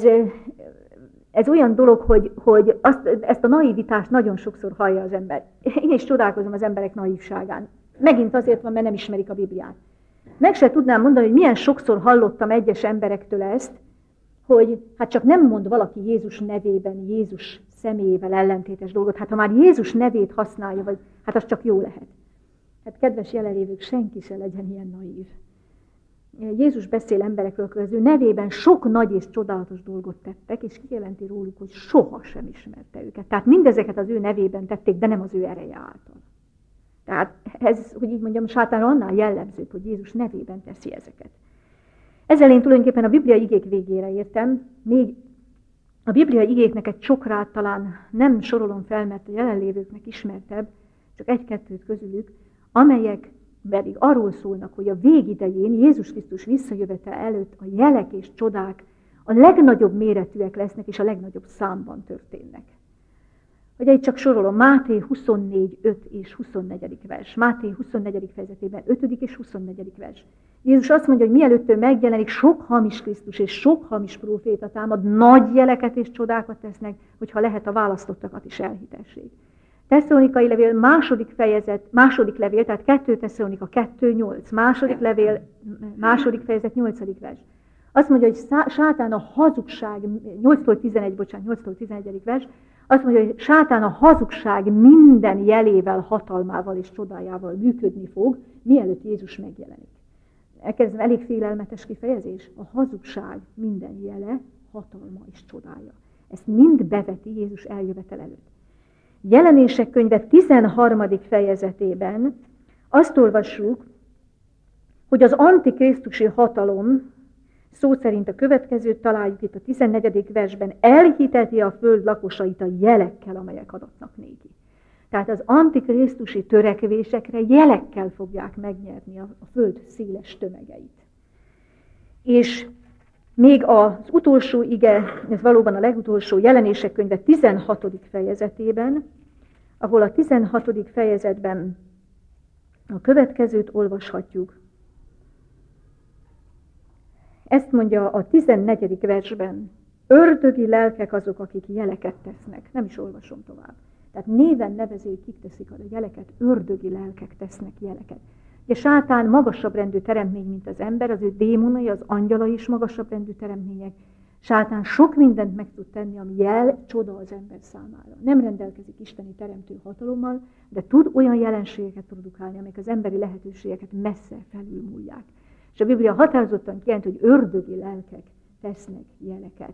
ez olyan dolog, hogy ezt a naivitást nagyon sokszor hallja az ember. Én is csodálkozom az emberek naívságán. Megint azért van, mert nem ismerik a Bibliát. Meg se tudnám mondani, hogy milyen sokszor hallottam egyes emberektől ezt, hogy hát csak nem mond valaki Jézus nevében, Jézus személyével ellentétes dolgot. Hát ha már Jézus nevét használja, vagy, hát az csak jó lehet. Hát kedves jelenlévők, senki se legyen ilyen naív. Jézus beszél emberekről, az ő nevében sok nagy és csodálatos dolgot tettek, és kijelenti róluk, hogy sohasem ismerte őket. Tehát mindezeket az ő nevében tették, de nem az ő ereje által. Tehát ez, hogy így mondjam, sátánra annál jellemzőbb, hogy Jézus nevében teszi ezeket. Ezzel én tulajdonképpen a Biblia igék végére értem, még a Biblia igéknek egy csokrát talán nem sorolom fel, mert a jelenlévőknek ismertebb, csak egy-kettőt közülük, amelyek pedig arról szólnak, hogy a végidején Jézus Krisztus visszajövetele előtt a jelek és csodák a legnagyobb méretűek lesznek, és a legnagyobb számban történnek. Ugye itt csak sorolom, Máté 24, 5 és 24. vers. Máté 24. fejezetében 5. és 24. vers. Jézus azt mondja, hogy mielőtt ő megjelenik, sok hamis Krisztus és sok hamis próféta támad, nagy jeleket és csodákat tesznek, hogyha lehet a választottakat is elhitessék. Tesszalonikai levél második levél, tehát 2 Tesszalonika 2.8, második fejezet 8. vers. Azt mondja, hogy sátán a hazugság, 8-tól 11. vers, azt mondja, hogy sátán a hazugság minden jelével, hatalmával és csodájával működni fog, mielőtt Jézus megjelenik. Elkezdem, elég félelmetes kifejezés. A hazugság minden jele, hatalma és csodája. Ezt mind beveti Jézus eljövetel előtt. Jelenések könyve 13. fejezetében azt olvassuk, hogy az antikrisztusi hatalom, szó szerint a következőt találjuk itt a 14. versben, elhiteti a föld lakosait a jelekkel, amelyek adatnak néki. Tehát az antikrisztusi törekvésekre jelekkel fogják megnyerni a föld széles tömegeit. És még az utolsó ige, ez valóban a legutolsó Jelenések könyve 16. fejezetében, ahol a 16. fejezetben a következőt olvashatjuk. Ezt mondja a 14. versben, ördögi lelkek azok, akik jeleket tesznek. Nem is olvasom tovább. Tehát néven nevező, kik teszik a jeleket, ördögi lelkek tesznek jeleket. Ugye sátán magasabb rendű teremtmény, mint az ember, az ő démonai, az angyalai is magasabb rendű teremtmények. Sátán sok mindent meg tud tenni, ami jel, csoda az ember számára. Nem rendelkezik isteni teremtő hatalommal, de tud olyan jelenségeket produkálni, amelyek az emberi lehetőségeket messze felülmúlják. És a Biblia határozottan kijelenti, hogy ördögi lelkek tesznek jeleket.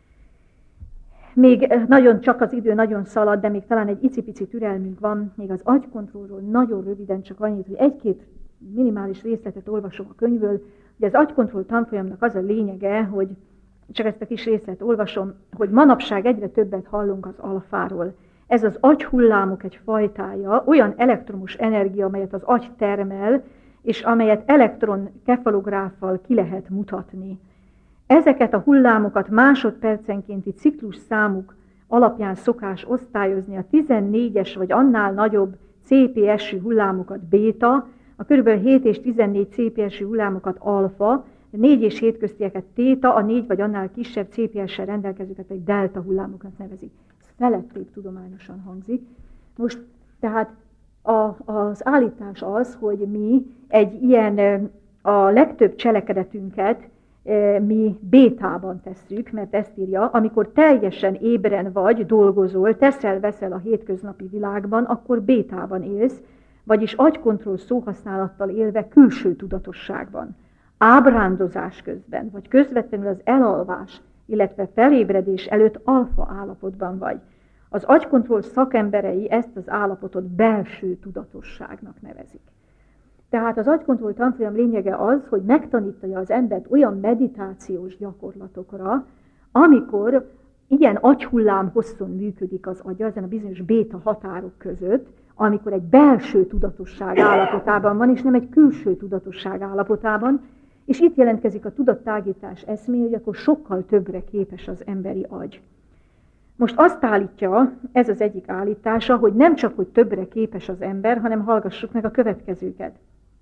Még nagyon csak az idő nagyon szalad, de még talán egy icipici türelmünk van, még az agykontrollról nagyon röviden csak annyit, hogy egy-két minimális részletet olvasom a könyvből. Ugye az agykontroll tanfolyamnak az a lényege, hogy csak ezt a kis részlet olvasom, hogy manapság egyre többet hallunk az alfáról. Ez az agyhullámok egy fajtája, olyan elektromos energia, amelyet az agy termel, és amelyet elektronkefalográffal ki lehet mutatni. Ezeket a hullámokat másodpercenkénti ciklus számuk alapján szokás osztályozni, a 14-es vagy annál nagyobb CPS-ű hullámokat béta, a kb. 7 és 14 CPS-ű hullámokat alfa, 4 és 7 köztieket téta, a 4 vagy annál kisebb CPS-sel rendelkezőket pedig delta hullámoknak nevezik. Ez felettébb tudományosan hangzik. Most tehát az állítás az, hogy mi egy ilyen, a legtöbb cselekedetünket mi bétában tesszük, mert ezt írja, amikor teljesen ébren vagy, dolgozol, teszel-veszel a hétköznapi világban, akkor bétában élsz, vagyis agykontroll szóhasználattal élve külső tudatosságban. Ábrándozás közben, vagy közvetlenül az elalvás, illetve felébredés előtt alfa állapotban vagy. Az agykontroll szakemberei ezt az állapotot belső tudatosságnak nevezik. Tehát az agykontroll tanfolyam lényege az, hogy megtanítja az embert olyan meditációs gyakorlatokra, amikor ilyen agyhullám hosszon működik az agya, ezen a bizonyos béta határok között, amikor egy belső tudatosság állapotában van, és nem egy külső tudatosság állapotában, és itt jelentkezik a tudattágítás eszmé, hogy akkor sokkal többre képes az emberi agy. Most azt állítja, ez az egyik állítása, hogy nem csak, hogy többre képes az ember, hanem hallgassuk meg a következőket.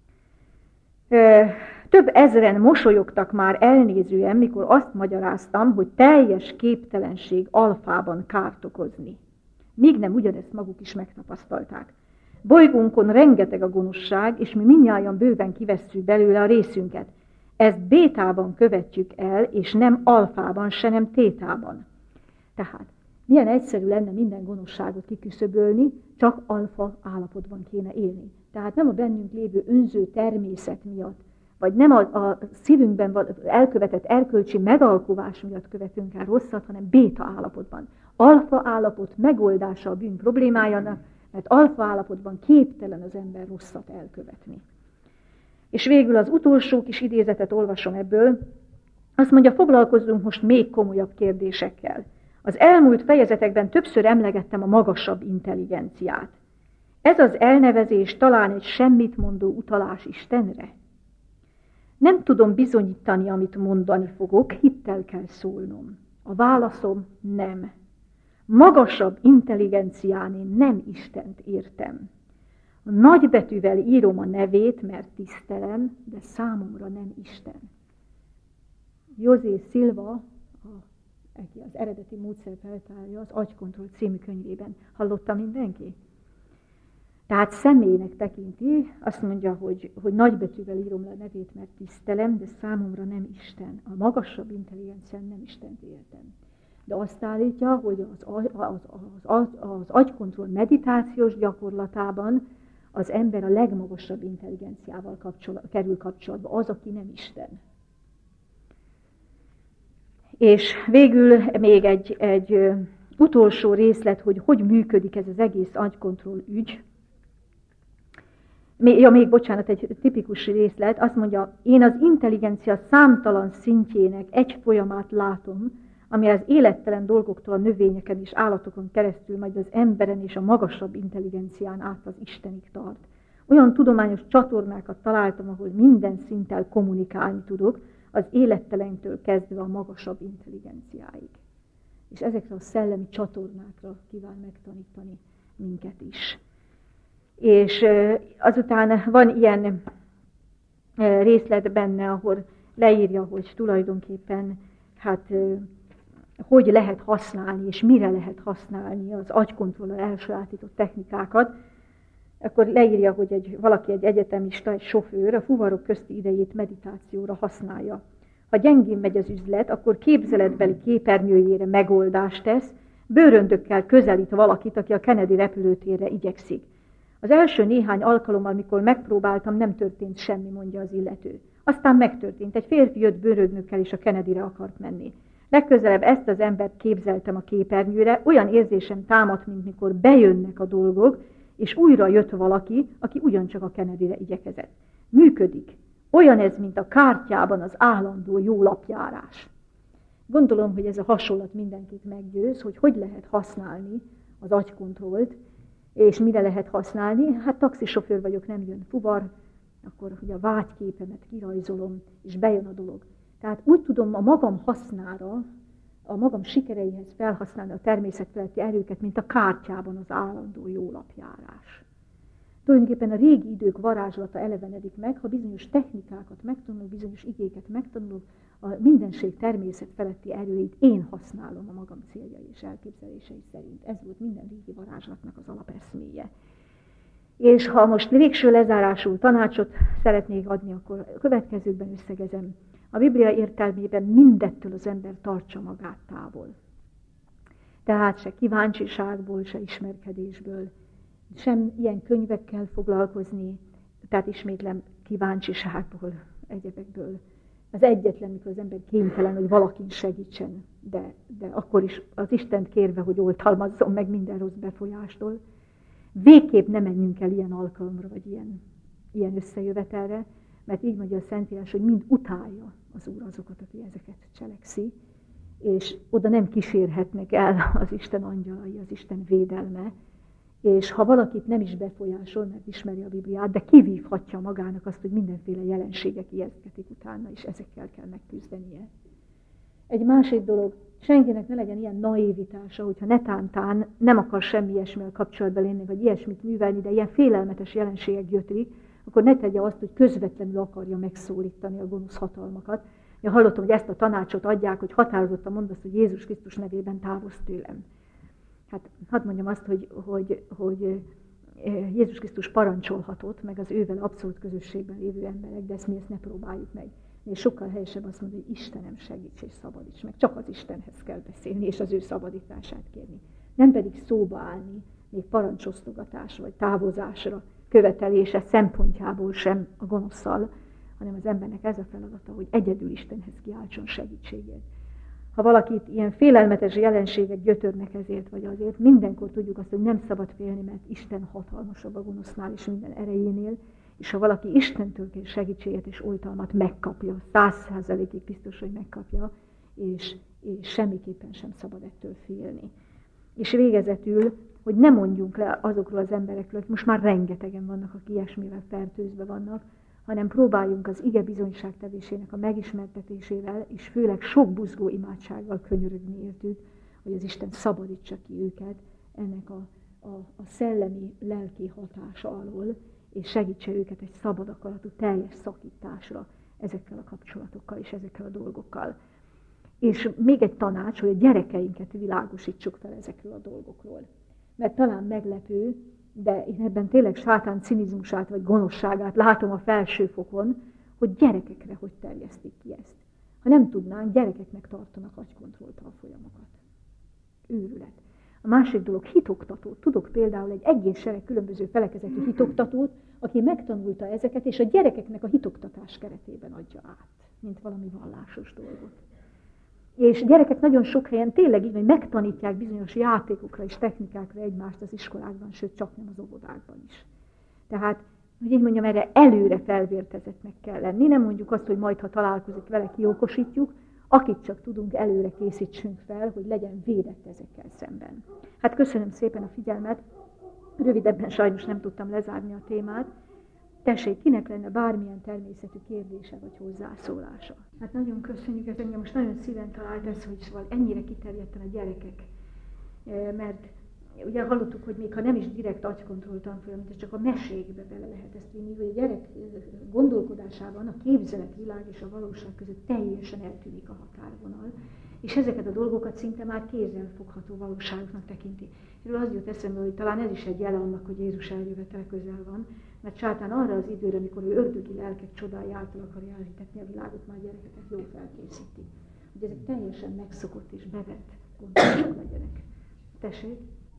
Több ezren mosolyogtak már elnézően, mikor azt magyaráztam, hogy teljes képtelenség alfában kárt okozni. Míg nem ugyanezt maguk is megtapasztalták. Bolygónkon rengeteg a gonoszság, és mi mindnyájan bőven kivesszük belőle a részünket. Ezt bétában követjük el, és nem alfában, se nem tétában. Tehát milyen egyszerű lenne minden gonoszságot kiküszöbölni, csak alfa állapotban kéne élni. Tehát nem a bennünk lévő önző természet miatt, vagy nem a szívünkben elkövetett erkölcsi megalkovás miatt követünk el rosszat, hanem béta állapotban. Alfa állapot megoldása a bűn problémájának, mert alfa állapotban képtelen az ember rosszat elkövetni. És végül az utolsó kis idézetet olvasom ebből. Azt mondja, foglalkozzunk most még komolyabb kérdésekkel. Az elmúlt fejezetekben többször emlegettem a magasabb intelligenciát. Ez az elnevezés talán egy semmit mondó utalás Istenre? Nem tudom bizonyítani, amit mondani fogok, hittel kell szólnom. A válaszom nem. Magasabb intelligencián én nem Istent értem. A nagybetűvel írom a nevét, mert tisztelem, de számomra nem Isten. José Silva, aki az eredeti módszer feltárja, az Agykontroll című könyvében. Hallotta mindenki? Tehát személynek tekinti, azt mondja, hogy nagybetűvel írom le a nevét, mert tisztelem, de számomra nem Isten. A magasabb intelligencián nem Istent értem. De azt állítja, hogy az agykontroll meditációs gyakorlatában az ember a legmagasabb intelligenciával kerül kapcsolatba, az, aki nem Isten. És végül még egy utolsó részlet, hogy működik ez az egész agykontroll ügy. Még bocsánat, egy tipikus részlet, azt mondja, én az intelligencia számtalan szintjének egy folyamát látom, ami az élettelen dolgoktól a növényeken és állatokon keresztül, majd az emberen és a magasabb intelligencián át az Istenig tart. Olyan tudományos csatornákat találtam, ahol minden szinttel kommunikálni tudok, az élettelentől kezdve a magasabb intelligenciáig. És ezekre a szellemi csatornákra kíván megtanítani minket is. És azután van ilyen részlet benne, ahol leírja, hogy tulajdonképpen hogy lehet használni, és mire lehet használni az agykontrollal elsajátított technikákat. Akkor leírja, hogy valaki, egy egyetemista, egy sofőr a fuvarok közti idejét meditációra használja. Ha gyengén megy az üzlet, akkor képzeletbeli képernyőjére megoldást tesz, bőröndökkel közelít valakit, aki a Kennedy repülőtérre igyekszik. Az első néhány alkalommal, amikor megpróbáltam, nem történt semmi, mondja az illető. Aztán megtörtént. Egy férfi jött bőröndökkel, és a Kennedyre akart menni. Legközelebb ezt az embert képzeltem a képernyőre, olyan érzésem támadt, mint mikor bejönnek a dolgok, és újra jött valaki, aki ugyancsak a Kennedyre igyekezett. Működik. Olyan ez, mint a kártyában az állandó jó lapjárás. Gondolom, hogy ez a hasonlat mindenkit meggyőz, hogy lehet használni az agykontrollt, és mire lehet használni. Hát taxisofőr vagyok, nem jön fuvar, akkor hogy a vágyképemet kirajzolom, és bejön a dolog. Tehát úgy tudom a magam hasznára, a magam sikereihez felhasználni a természetfeletti erőket, mint a kártyában az állandó jólapjárás. Tulajdonképpen a régi idők varázslata elevenedik meg, ha bizonyos technikákat megtanulok, bizonyos igéket megtanulok, a mindenség természet feletti erőit én használom a magam céljai és elképzelései szerint. Ez volt minden régi varázslatnak az alapeszméje. És ha most végső lezárású tanácsot szeretnék adni, akkor a következőkben összegezem. A Biblia értelmében mindettől az ember tartsa magát távol. Tehát se kíváncsiságból, se ismerkedésből, sem ilyen könyvekkel foglalkozni, tehát ismétlem kíváncsiságból, egyebekből. Az egyetlen, mikor az ember kénytelen, hogy valakin segítsen, de akkor is az Istent kérve, hogy oltalmazzon meg minden rossz befolyástól. Végképp ne menjünk el ilyen alkalomra, vagy ilyen összejövetelre, mert így mondja a Szentírás, hogy mind utálja az Úr azokat, aki ezeket cselekszi, és oda nem kísérhetnek el az Isten angyalai, az Isten védelme, és ha valakit nem is befolyásol, mert ismeri a Bibliát, de kivívhatja magának azt, hogy mindenféle jelenségek ijesztgetik utána, és ezekkel kell megküzdenie. Egy másik dolog, senkinek ne legyen ilyen naivitása, hogyha netántán nem akar semmi ilyesmivel kapcsolatban lenni, vagy ilyesmit művelni, de ilyen félelmetes jelenségek gyötrik, akkor ne tegye azt, hogy közvetlenül akarja megszólítani a gonosz hatalmakat. Én hallottam, hogy ezt a tanácsot adják, hogy határozottan mondd azt, hogy Jézus Krisztus nevében távozz tőlem. Hát hadd mondjam azt, hogy Jézus Krisztus parancsolhatott, meg az ővel abszolút közösségben lévő emberek, de mi ezt ne próbáljuk meg. És sokkal helyesebb azt mondani, hogy Istenem segíts és szabadíts meg. Csak az Istenhez kell beszélni, és az ő szabadítását kérni. Nem pedig szóba állni, még parancsosztogatásra vagy távozásra követelése szempontjából sem a gonoszszal, hanem az embernek ez a feladata, hogy egyedül Istenhez kiáltson segítségért. Ha valakit ilyen félelmetes jelenségek gyötörnek ezért vagy azért, mindenkor tudjuk azt, hogy nem szabad félni, mert Isten hatalmasabb a gonosznál és minden erejénél, és ha valaki Istentől kér segítséget és oltalmat, megkapja, 100%-ig biztos, hogy megkapja, és semmiképpen sem szabad ettől félni. És végezetül, hogy ne mondjunk le azokról az emberekről, hogy most már rengetegen vannak, akik ilyesmivel fertőzve vannak, hanem próbáljunk az ige bizonyságtevésének a megismertetésével, és főleg sok buzgó imádsággal könyörögni értük, hogy az Isten szabadítsa ki őket ennek a szellemi, lelki hatása alól, és segítse őket egy szabad akaratú, teljes szakításra ezekkel a kapcsolatokkal és ezekkel a dolgokkal. És még egy tanács, hogy a gyerekeinket világosítsuk fel ezekről a dolgokról. Mert talán meglepő, de én ebben tényleg sátán cinizmusát vagy gonoszságát látom a felső fokon, hogy gyerekekre hogy terjesztik ki ezt. Ha nem tudnánk, gyerekeknek tartanak agykontrolltal folyamokat. Őrület. A másik dolog, hitoktatót. Tudok például egy egész sereg különböző felekezetű hitoktatót, aki megtanulta ezeket, és a gyerekeknek a hitoktatás keretében adja át, mint valami vallásos dolgot. És gyerekek nagyon sok helyen tényleg így, hogy megtanítják bizonyos játékokra és technikákra egymást az iskolákban, sőt csak nem az óvodákban is. Tehát, hogy így mondjam, erre előre felvértezetnek kell lenni. Nem mondjuk azt, hogy majd, ha találkozik vele, kiokosítjuk, akit csak tudunk, előre készítsünk fel, hogy legyen védett ezekkel szemben. Hát köszönöm szépen a figyelmet. Rövidebben sajnos nem tudtam lezárni a témát. Tessék, kinek lenne bármilyen természetű kérdése vagy hozzászólása? Hát nagyon köszönjük, ez engem most nagyon szíven talált ez, hogy szóval ennyire kiterjedten a gyerekek. Mert ugye hallottuk, hogy még ha nem is direkt agykontroll tanfolyam, de csak a mesékbe bele lehet ezt vinni, hogy a gyerek gondolkodásában a képzeletvilág és a valóság között teljesen eltűnik a határvonal, és ezeket a dolgokat szinte már kézzelfogható valóságoknak tekinti. Erről az jut eszembe, hogy talán ez is egy jele annak, hogy Jézus eljövetele közel van, mert sátán arra az időre, amikor ő ördögi lelkek csodái által akarja elhitetni a világot, már gyerekeket jól felkészíti. Hogy ezek teljesen megszokott és bevett gondolatok legyenek. Tessék?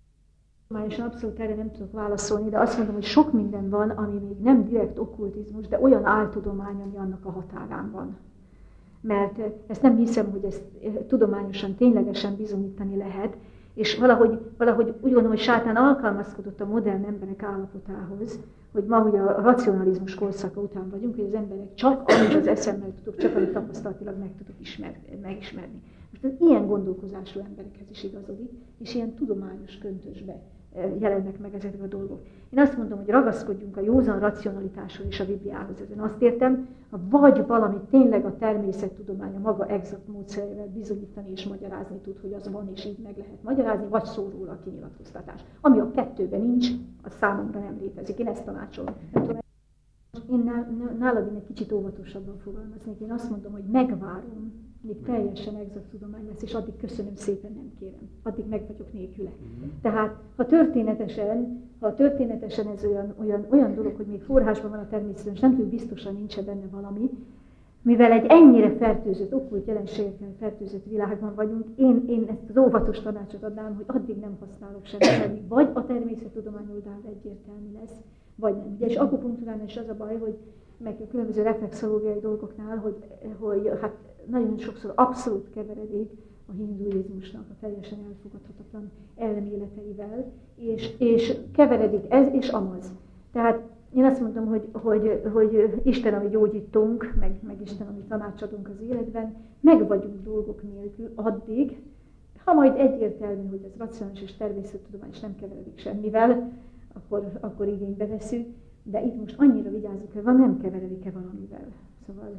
És abszolút erre nem tudok válaszolni, de azt mondom, hogy sok minden van, ami még nem direkt okkultizmus, de olyan áltudomány, ami annak a határán van. Mert ezt nem hiszem, hogy ezt tudományosan, ténylegesen bizonyítani lehet, és valahogy úgy gondolom, hogy sátán alkalmazkodott a modern emberek állapotához, hogy ma ugye a racionalizmus korszaka után vagyunk, hogy az emberek csak amit az eszemmel tudok, csak amit tapasztalatilag meg tudok megismerni. Most az ilyen gondolkozású emberekhez is igazodik, és ilyen tudományos köntösbe jelennek meg ezek a dolgok. Én azt mondom, hogy ragaszkodjunk a józan racionalitáshoz és a Bibliához. Én azt értem, ha vagy valami tényleg a természettudománya maga exakt módszerével bizonyítani és magyarázni tud, hogy az van és így meg lehet magyarázni, vagy szól róla a kinyilatkoztatás. Ami a kettőben nincs, az számomra nem létezik. Én ezt tanácsolom. Én nálad egy kicsit óvatosabban fogalmaznék. Én azt mondom, hogy megvárom, míg teljesen exakt tudomány lesz, és addig köszönöm szépen, nem kérem. Addig meg vagyok nélküle. Tehát, ha történetesen ez olyan dolog, hogy még forrásban van a természetben, és nem tudjuk biztosan nincs benne valami, mivel egy ennyire fertőzött, okkult jelenségekkel fertőzött világban vagyunk, én ezt az óvatos tanácsot adnám, hogy addig nem használok semmit, vagy a természettudomány oldalán egyértelmű lesz, vagy nem. Ugye, és akupunktúránál is az a baj, hogy meg a különböző reflexológiai dolgoknál, hogy hát nagyon sokszor abszolút keveredik a hinduizmusnak a teljesen elfogadhatatlan elméleteivel, és keveredik ez és amaz. Tehát én azt mondom, hogy Isten, ami gyógyítunk, meg Isten, ami tanácsadunk az életben, meg vagyunk dolgok nélkül addig, ha majd egyértelmű, hogy ez racionális és természettudomány, és nem keveredik semmivel, akkor igénybe veszünk, de itt most annyira vigyázzuk, hogy nem keveredik-e valamivel. Szóval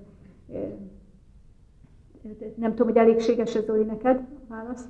nem tudom, hogy elégséges ez, Zoli, neked a válasz?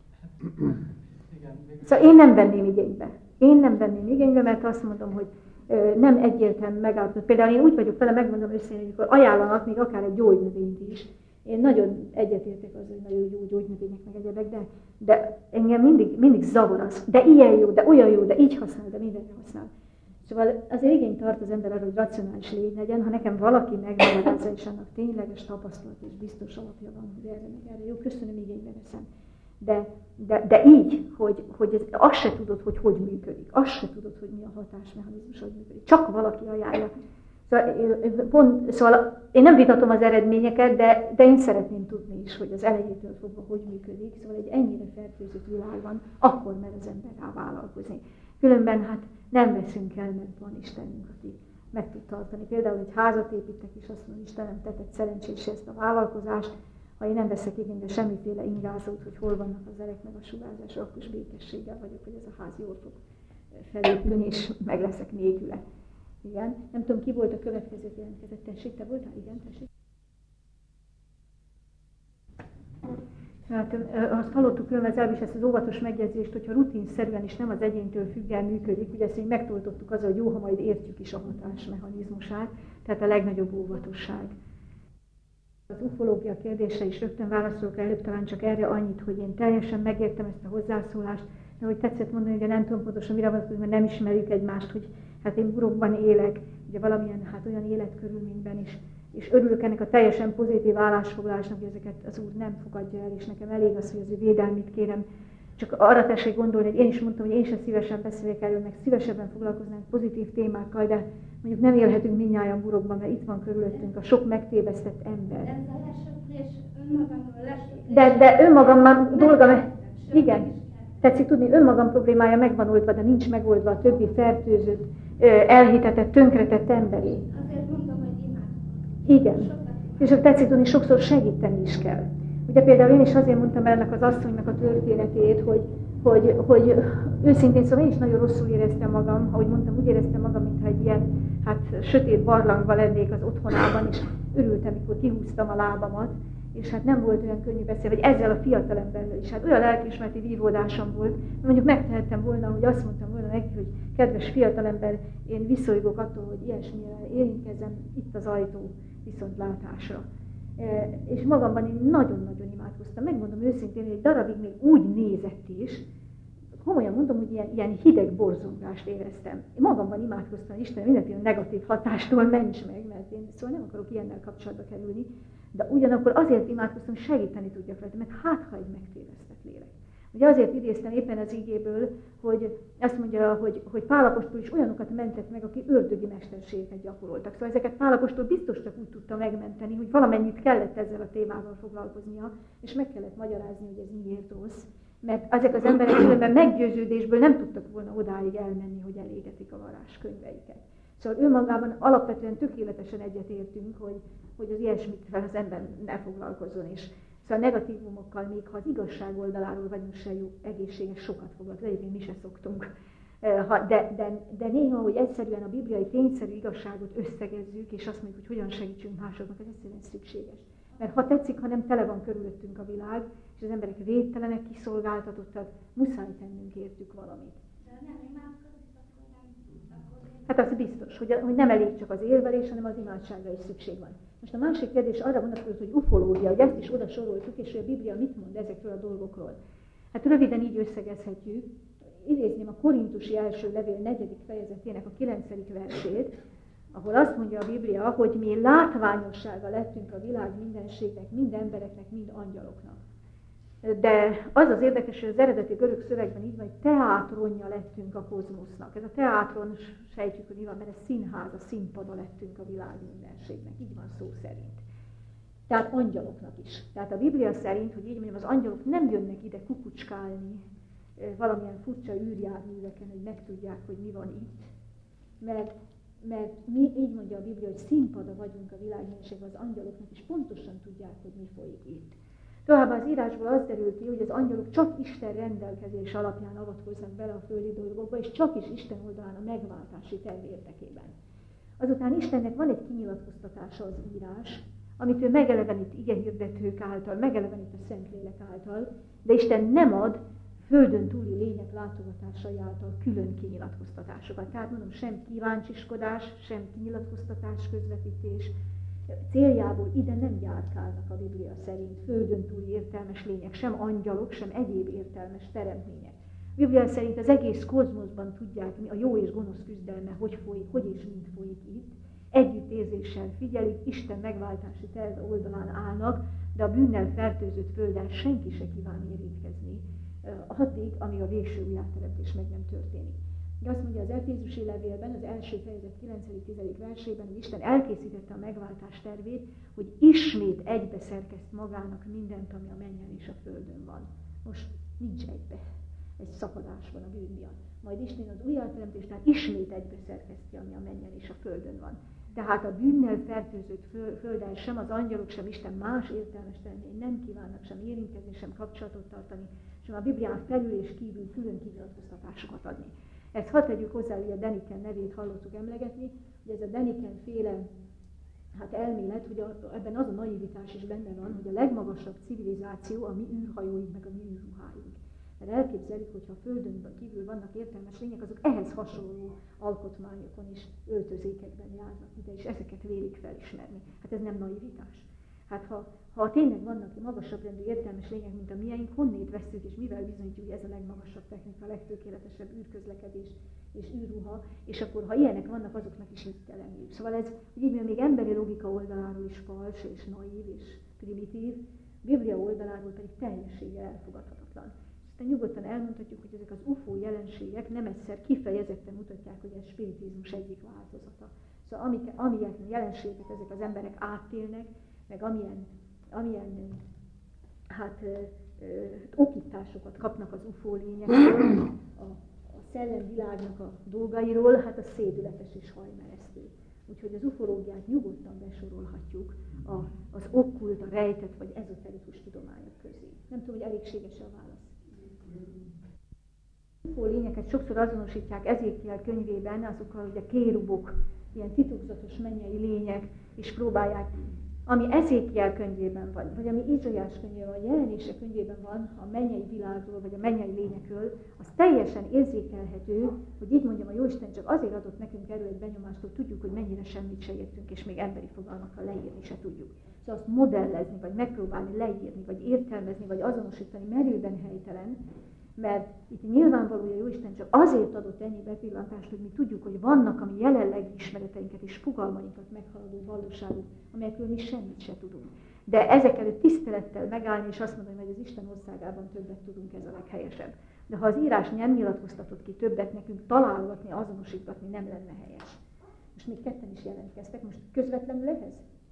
Szóval én nem venném igénybe, mert azt mondom, hogy nem egyértelmű megállapodott. Például én úgy vagyok vele, megmondom őszintén, hogy amikor ajánlanak még akár egy gyógynövényt is. Én nagyon egyetértek az, hogy nagyon jó gyógynövények meg egyebek, de engem mindig zavar az. De ilyen jó, de olyan jó, de így használ, de mindenre használ. Szóval azért igény tart az ember arra, hogy racionális lény legyen, ha nekem valaki megmagyarázza, és annak tényleges tapasztalat és biztos alapja van, hogy erre jó, köszönöm, igénybe veszem. De így, hogy azt se tudod, hogy működik. Azt se tudod, hogy mi a hatásmechanizmus, hogy működik. Csak valaki ajánlja. Szóval én nem vitatom az eredményeket, de én szeretném tudni is, hogy az elejétől fogva hogy működik. Szóval egy ennyire fertőzött világban, akkor mer az ember rá vállalkozni. Különben hát nem veszünk el, mert van Istenünk, aki meg tud tartani. Például egy házat építek, és azt mondom, Istenem, tetted szerencsés ezt a vállalkozást, ha én nem veszek igénybe semmiféle ingázót, hogy hol vannak az erek meg a sugárzások, akkor is békességgel vagyok, hogy ez a ház jól fog felépülni, és meg leszek nélküle. Igen. Nem tudom, ki volt a következő jelentkezett. Tessék, te voltál? Igen, tessék. Hát azt hallottuk különben az előbb is ezt az óvatos megjegyzést, hogyha rutinszerűen is nem az egyéntől függően működik, ugye ezt még megtoltottuk azzal, hogy jó, ha majd értjük is a hatásmechanizmusát, tehát a legnagyobb óvatosság. Az ufológia kérdésre is rögtön válaszolok, előbb talán csak erre annyit, hogy én teljesen megértem ezt a hozzászólást, de hogy tetszett mondani, hogy nem tudom pontosan mire vonatkozik, mert nem ismerjük egymást, hogy hát én burokban élek, ugye valamilyen hát olyan életkörülményben is, és örülök ennek a teljesen pozitív állásfoglalásnak, hogy ezeket az Úr nem fogadja el, és nekem elég az, hogy az ő védelmét kérem. Csak arra tessék gondolni, hogy én is mondtam, hogy én sem szívesen beszélek erről, meg szívesebben foglalkoznánk pozitív témákkal, de mondjuk nem élhetünk mindnyájan burokban, mert itt van körülöttünk a sok megtévesztett ember. Ez a lesöprés önmagamról lesöprés. De önmagam már dolga, igen, tetszik tudni, önmagam problémája megvan oldva, de nincs megoldva a többi fertőzött, elhitetett, tönkretett emberé. Azért mondom, hogy imádkozom. Igen. És tetszik tudni, sokszor segíteni is kell. Ugye például én is azért mondtam ennek az asszonynak a történetét, hogy őszintén szóval én is nagyon rosszul éreztem magam, ahogy mondtam, úgy éreztem magam, mintha egy ilyen sötét barlangban lennék az otthonában, és örültem, mikor kihúztam a lábamat, és hát nem volt olyan könnyű beszélni, vagy ezzel a fiatalemberrel is. Hát olyan lelkiismereti vívódásom volt, mondjuk megtehettem volna, hogy azt mondtam volna neki, hogy kedves fiatalember, én viszolygok attól, hogy ilyesmire érintkezem, itt az ajtó viszontlátásra. És magamban én nagyon-nagyon imádkoztam. Megmondom őszintén, hogy egy darabig még úgy nézett is, komolyan mondom, hogy ilyen hideg borzongást éreztem. Én magamban imádkoztam, hogy Isten mindenféle negatív hatástól ments meg, mert én szóval nem akarok ilyennel kapcsolatba kerülni, de ugyanakkor azért imádkoztam, hogy segíteni tudjak rajta, mert hát, ha egy megtévesztett lélek. Ugye azért idéztem éppen az igéből, hogy azt mondja, hogy Pál apostol is olyanokat mentett meg, akik ördögi mesterségeket gyakoroltak. Szóval ezeket Pál apostol biztos csak úgy tudta megmenteni, hogy valamennyit kellett ezzel a témával foglalkoznia, és meg kellett magyarázni, hogy ez miért rossz. Mert ezek az emberek különben meggyőződésből nem tudtak volna odáig elmenni, hogy elégetik a varázskönyveiket. Szóval önmagában alapvetően tökéletesen egyetértünk, hogy az ilyesmikkel az ember ne foglalkozzon is. Szóval a negatívumokkal, még ha az igazság oldaláról vagyunk se jó, egészséges, sokat foglalt, egyébként mi se szoktunk. De néha, hogy egyszerűen a bibliai tényszerű igazságot összegezzük, és azt mondjuk, hogy hogyan segítsünk másoknak, ez egyszerűen szükséges. Mert ha tetszik, ha nem, tele van körülöttünk a világ, és az emberek védtelenek, kiszolgáltatottak, muszáj tennünk értük valamit. Hát az biztos, hogy nem elég csak az érvelés, hanem az imádságra is szükség van. Most a másik kérdés arra vonatkozott, hogy ufológia, hogy ezt is oda soroltuk, és hogy a Biblia mit mond ezekről a dolgokról. Hát röviden így összegezhetjük, idézném a Korintusi első levél 4. fejezetének a 9. versét, ahol azt mondja a Biblia, hogy mi látványossága lettünk a világ mindenségnek, mind embereknek, mind angyaloknak. De az az érdekes, hogy az eredeti görög szövegben így van, hogy teátronja lettünk a kozmosznak. Ez a teátron, sejtjük, hogy mi van, mert ez színház, a színpada lettünk a világ mindenségnek. Így van szó szerint. Tehát angyaloknak is. Tehát a Biblia szerint, hogy így mondjam, az angyalok nem jönnek ide kukucskálni valamilyen furcsa űrjárműveken, hogy megtudják, hogy mi van itt. Mert mi, így mondja a Biblia, hogy színpada vagyunk a világ mindenségben, az angyaloknak is pontosan tudják, hogy mi folyik itt. Továbbá az írásból az derül ki, hogy az angyalok csak Isten rendelkezés alapján avatkoznak bele a földi dolgokba, és csak is Isten oldalán a megváltási terv érdekében. Azután Istennek van egy kinyilatkoztatása az írás, amit ő megelevenít igehirdetők által, megelevenít a Szentlélek által, de Isten nem ad földön túli lények látogatásai által külön kinyilatkoztatásokat. Tehát mondom, sem kíváncsiskodás, sem kinyilatkoztatás, közvetítés. Céljából ide nem járkálnak a Biblia szerint földön túli értelmes lények, sem angyalok, sem egyéb értelmes teremtmények. A Biblia szerint az egész kozmoszban tudják, a jó és gonosz küzdelme, hogy folyik, hogy és mint folyik itt. Együttérzéssel figyelik, Isten megváltási terve oldalán állnak, de a bűnnel fertőzött földdel senki se kíván érintkezni, addig, amíg a végső újjáteremtés meg nem történik. De azt mondja az Efézusi levélben, az első fejezet 9.-10. versében, hogy Isten elkészítette a megváltás tervét, hogy ismét egybe szerkeszt magának mindent, ami a mennyen és a földön van. Most nincs egybe. Egy szakadás van a bűn miatt. Majd Isten az újjáteremtést, tehát ismét egybe szerkeszti, ami a mennyen és a földön van. Tehát a bűnnel fertőzött földdel sem az angyalok, sem Isten más értelmes termény nem kívánnak sem érintkezni, sem kapcsolatot tartani, sem a Biblián felül és kívül külön kinyilatkoztatásokat adni. Ezt hadd tegyük hozzá, hogy a Deniken nevét hallottuk emlegetni, hogy ez a Deniken féle elmélet, hogy ebben az a naivitás is benne van, hogy a legmagasabb civilizáció a mi űrhajóink, meg a mi űrruháink. Mert elképzelik, hogy ha a Földön kívül vannak értelmes lények, azok ehhez hasonló alkotmányokon is öltözékekben járnak ide, és ezeket vélik felismerni. Hát ez nem naivitás. Hát ha tényleg vannak magasabb rendű értelmes lények, mint a miénk, honnét vesszük, és mivel bizonyítjuk, hogy ez a legmagasabb technika, a legtökéletesebb űrközlekedés és űrruha, és akkor ha ilyenek vannak, azoknak is így kell lenniük. Szóval ez, hogy így még emberi logika oldaláról is fals, és naív, és primitív, Biblia oldaláról pedig teljességgel elfogadhatatlan. Aztán nyugodtan elmondhatjuk, hogy ezek az UFO jelenségek nem egyszer kifejezetten mutatják, hogy ez spiritizmus egyik változata. Szóval amilyen jelenségeket ezek az emberek átélnek, meg amilyen okításokat kapnak az UFO lényekről, a szellemvilágnak a dolgairól, hát az szédületes és hajmeresztő. Úgyhogy az ufológiát nyugodtan besorolhatjuk az okkult, a rejtett vagy ezoterikus tudományok közé. Nem tudom, hogy elégséges a válasz. UFO lényeket sokszor azonosítják Ezékiel könyvében, azokkal ugye kérubok, ilyen titokzatos mennyei lények, és próbálják, ami Ezékiel könyvében van, vagy ami Izsaiás könyvében van, Jelenések könyvében van, a mennyei világról, vagy a mennyei lényekről, az teljesen érzékelhető, hogy így mondjam, a Jóisten csak azért adott nekünk erről egy benyomást, hogy tudjuk, hogy mennyire semmit se értünk, és még emberi fogalmakkal leírni se tudjuk. Szóval azt modellezni, vagy megpróbálni leírni, vagy értelmezni, vagy azonosítani merőben helytelen, mert itt nyilvánvaló, hogy a Jóisten csak azért adott ennyi bepillantást, hogy mi tudjuk, hogy vannak a mi jelenlegi ismereteinket és fogalmainkat meghaladó valóságok, amelyekről mi semmit se tudunk. De ezek előtt tisztelettel megállni, és azt mondani, hogy az Isten országában többet tudunk, ez a leghelyesebb. De ha az írás nem nyilatkoztatott ki többet, nekünk találgatni, azonosítgatni nem lenne helyes. Most még ketten is jelentkeztek, most közvetlenül ehhez?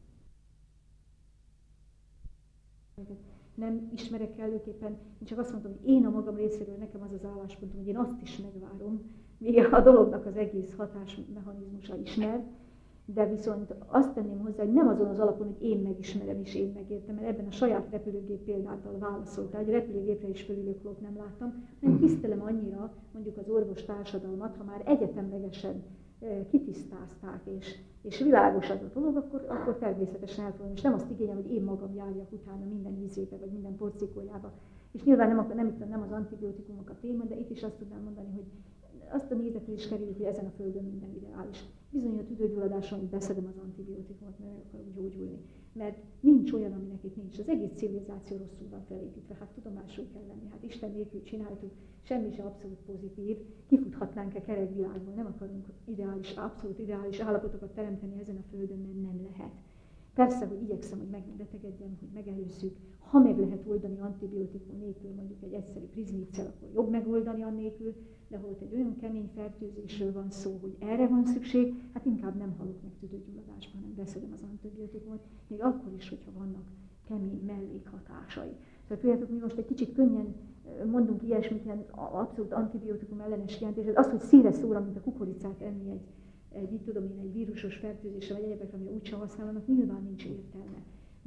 Nem ismerek előképpen, én csak azt mondtam, hogy én a magam részéről nekem az az álláspontom, hogy én azt is megvárom, míg a dolognak az egész hatásmechanizmusa ismer, De viszont azt tenném hozzá, hogy nem azon az alapon, hogy én megismerem és én megértem, mert ebben a saját repülőgép példától válaszoltál, hogy repülőgépre is fölülök, holott nem láttam, hanem tisztelem annyira mondjuk az orvostársadalmat, ha már egyetemlegesen kitisztázták, és világos az a dolog, akkor természetesen elfogadom, és nem azt igényem, hogy én magam járjak utána minden ízébe, vagy minden porcikójába. És nyilván nem az antibiotikumok a téma, de itt is azt tudnám mondani, hogy azt a nézetelést kerüljük, hogy ezen a földön minden ideális. Bizony a tüdőgyulladáson, hogy beszedem az antibiotikumot, mert meg akarok gyógyulni. Mert nincs olyan, aminek itt nincs. Az egész civilizáció rosszul van felépítve, hát tudomásul kell lenni. Hát Isten nélkül csináltuk, semmi se abszolút pozitív. Kifuthatnánk-e kerek világból, nem akarunk abszolút ideális állapotokat teremteni ezen a földön, mert nem lehet. Persze, hogy igyekszem, hogy megbetegedjem, hogy megelőzzük. Ha meg lehet oldani antibiotikum nélkül, mondjuk egy egyszerű prizmíccel, akkor jobb megoldani annélkül, de ha ott egy olyan kemény fertőzésről van szó, hogy erre van szükség, hát inkább nem halok meg tüdőgyulladásban, hanem beszedem az antibiotikumot, még akkor is, hogyha vannak kemény mellékhatásai. Szóval tudjátok, mi most egy kicsit könnyen mondunk ilyesmit, ilyen abszolút antibiotikum ellenes kijelentésed, az, hogy szíre szóra, mint a kukoricát enni egy vírusos fertőzésre, vagy egyébként, ami úgyse használnak, nyilván nincs értelme.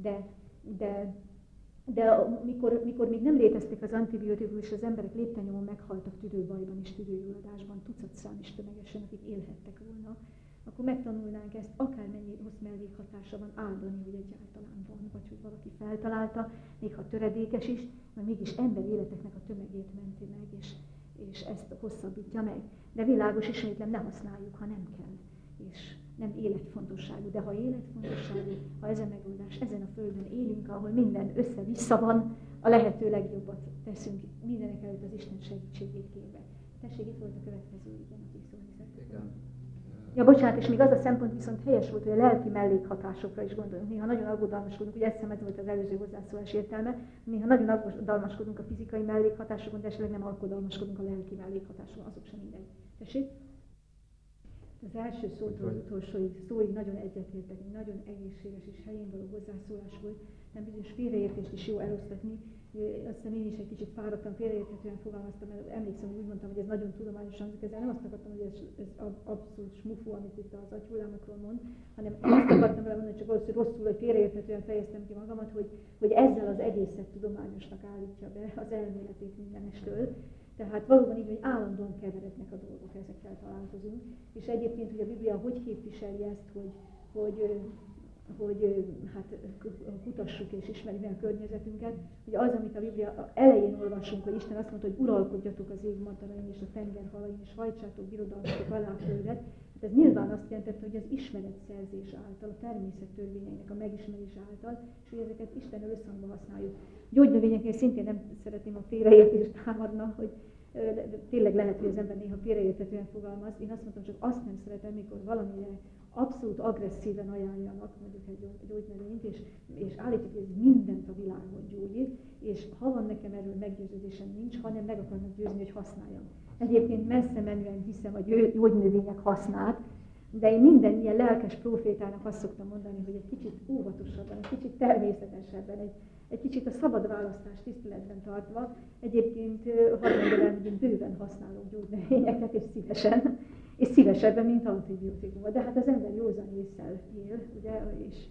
De mikor még nem léteztek az antibiotikumok, és az emberek léptennyomon meghaltak tüdőbajban és tüdőgyulladásban, tucatszám is tömegesen, akik élhettek volna, akkor megtanulnánk ezt, akármennyi rossz mellékhatása van, áldani, hogy egyáltalán van, vagy hogy valaki feltalálta, még ha töredékes is, mert mégis emberéleteknek a tömegét menti meg, és ezt hosszabbítja meg. De világos ismétlem, ne használjuk, ha nem kell. És nem életfontosságú, de ha életfontosságú, ha ez a megoldás, ezen a földön élünk, ahol minden össze-vissza van, a lehető legjobbat teszünk, mindenek előtt az Isten segítségét kérve. Tessék, itt volt a következő, igen, aki szólni szeretett. Ja, bocsánat, és még az a szempont viszont helyes volt, hogy a lelki mellékhatásokra is gondolunk. Néha nagyon aggodalmaskodunk, ugye ezt ez volt az előző hozzászólás értelme, néha nagyon aggodalmaskodunk a fizikai mellékhatásokon, de esetleg nem aggodalmaskodunk a lelki mellékhatásokon, azok sem mindegy. Tessék? Az első szótól az utolsó szóig nagyon egyetértek, egy nagyon egészséges és helyén való hozzászólás volt, nem bizonyos félreértést is jó elosztatni. Azt hiszem én is egy kicsit fáradtan, félreérthetően fogalmaztam, mert emlékszem, hogy úgy mondtam, hogy ez nagyon tudományosan hangzik, ezzel nem azt akartam, hogy ez abszolút smufú, amit itt az agyhullámokról mond, hanem azt akartam vele mondani, csak valószínűleg rosszul, hogy félreérthetően fejeztem ki magamat, hogy ezzel az egészet tudományosnak állítja be az elméletét mindenestől. Tehát valóban így, hogy állandóan keverednek a dolgok, ezekkel találkozunk. És egyébként, hogy a Biblia hogy képviseli ezt, hogy hát kutassuk és ismerjük meg a környezetünket, hogy az, amit a Biblia elején olvasunk, hogy Isten azt mondta, hogy uralkodjatok az ég madarain és a tenger halain, és hajtsátok birodalmatok alá földet, hát ez nyilván azt jelentette, hogy az ismeretszerzés által, a természet törvényeinek a megismerés által, és hogy ezeket Istennel összhangban használjuk. Gyógynövényeknél szintén nem szeretném a félreértést támadna, hogy tényleg lehet, hogy az ember néha félreérthetően fogalmaz. Én azt mondtam, csak azt nem szeretem, mikor valamire abszolút agresszíven ajánljanak mondjuk egy gyógynövényt, és állítjuk, hogy ez mindent a világon gyógyít, és ha van nekem erről meggyőződésem nincs, hanem meg akarnak győzni, hogy használjam. Egyébként messze menően hiszem a gyógynövények hasznát, de én minden ilyen lelkes profétának azt szoktam mondani, hogy egy kicsit óvatosabban, egy kicsit természetesebben, egy kicsit a szabad választást tiszteletben tartva, egyébként hadd mondjam el, hogy én bőven használok gyógynövényeket, és szívesebben, mint antibiotikumot. De hát az ember józan ésszel él, ugye,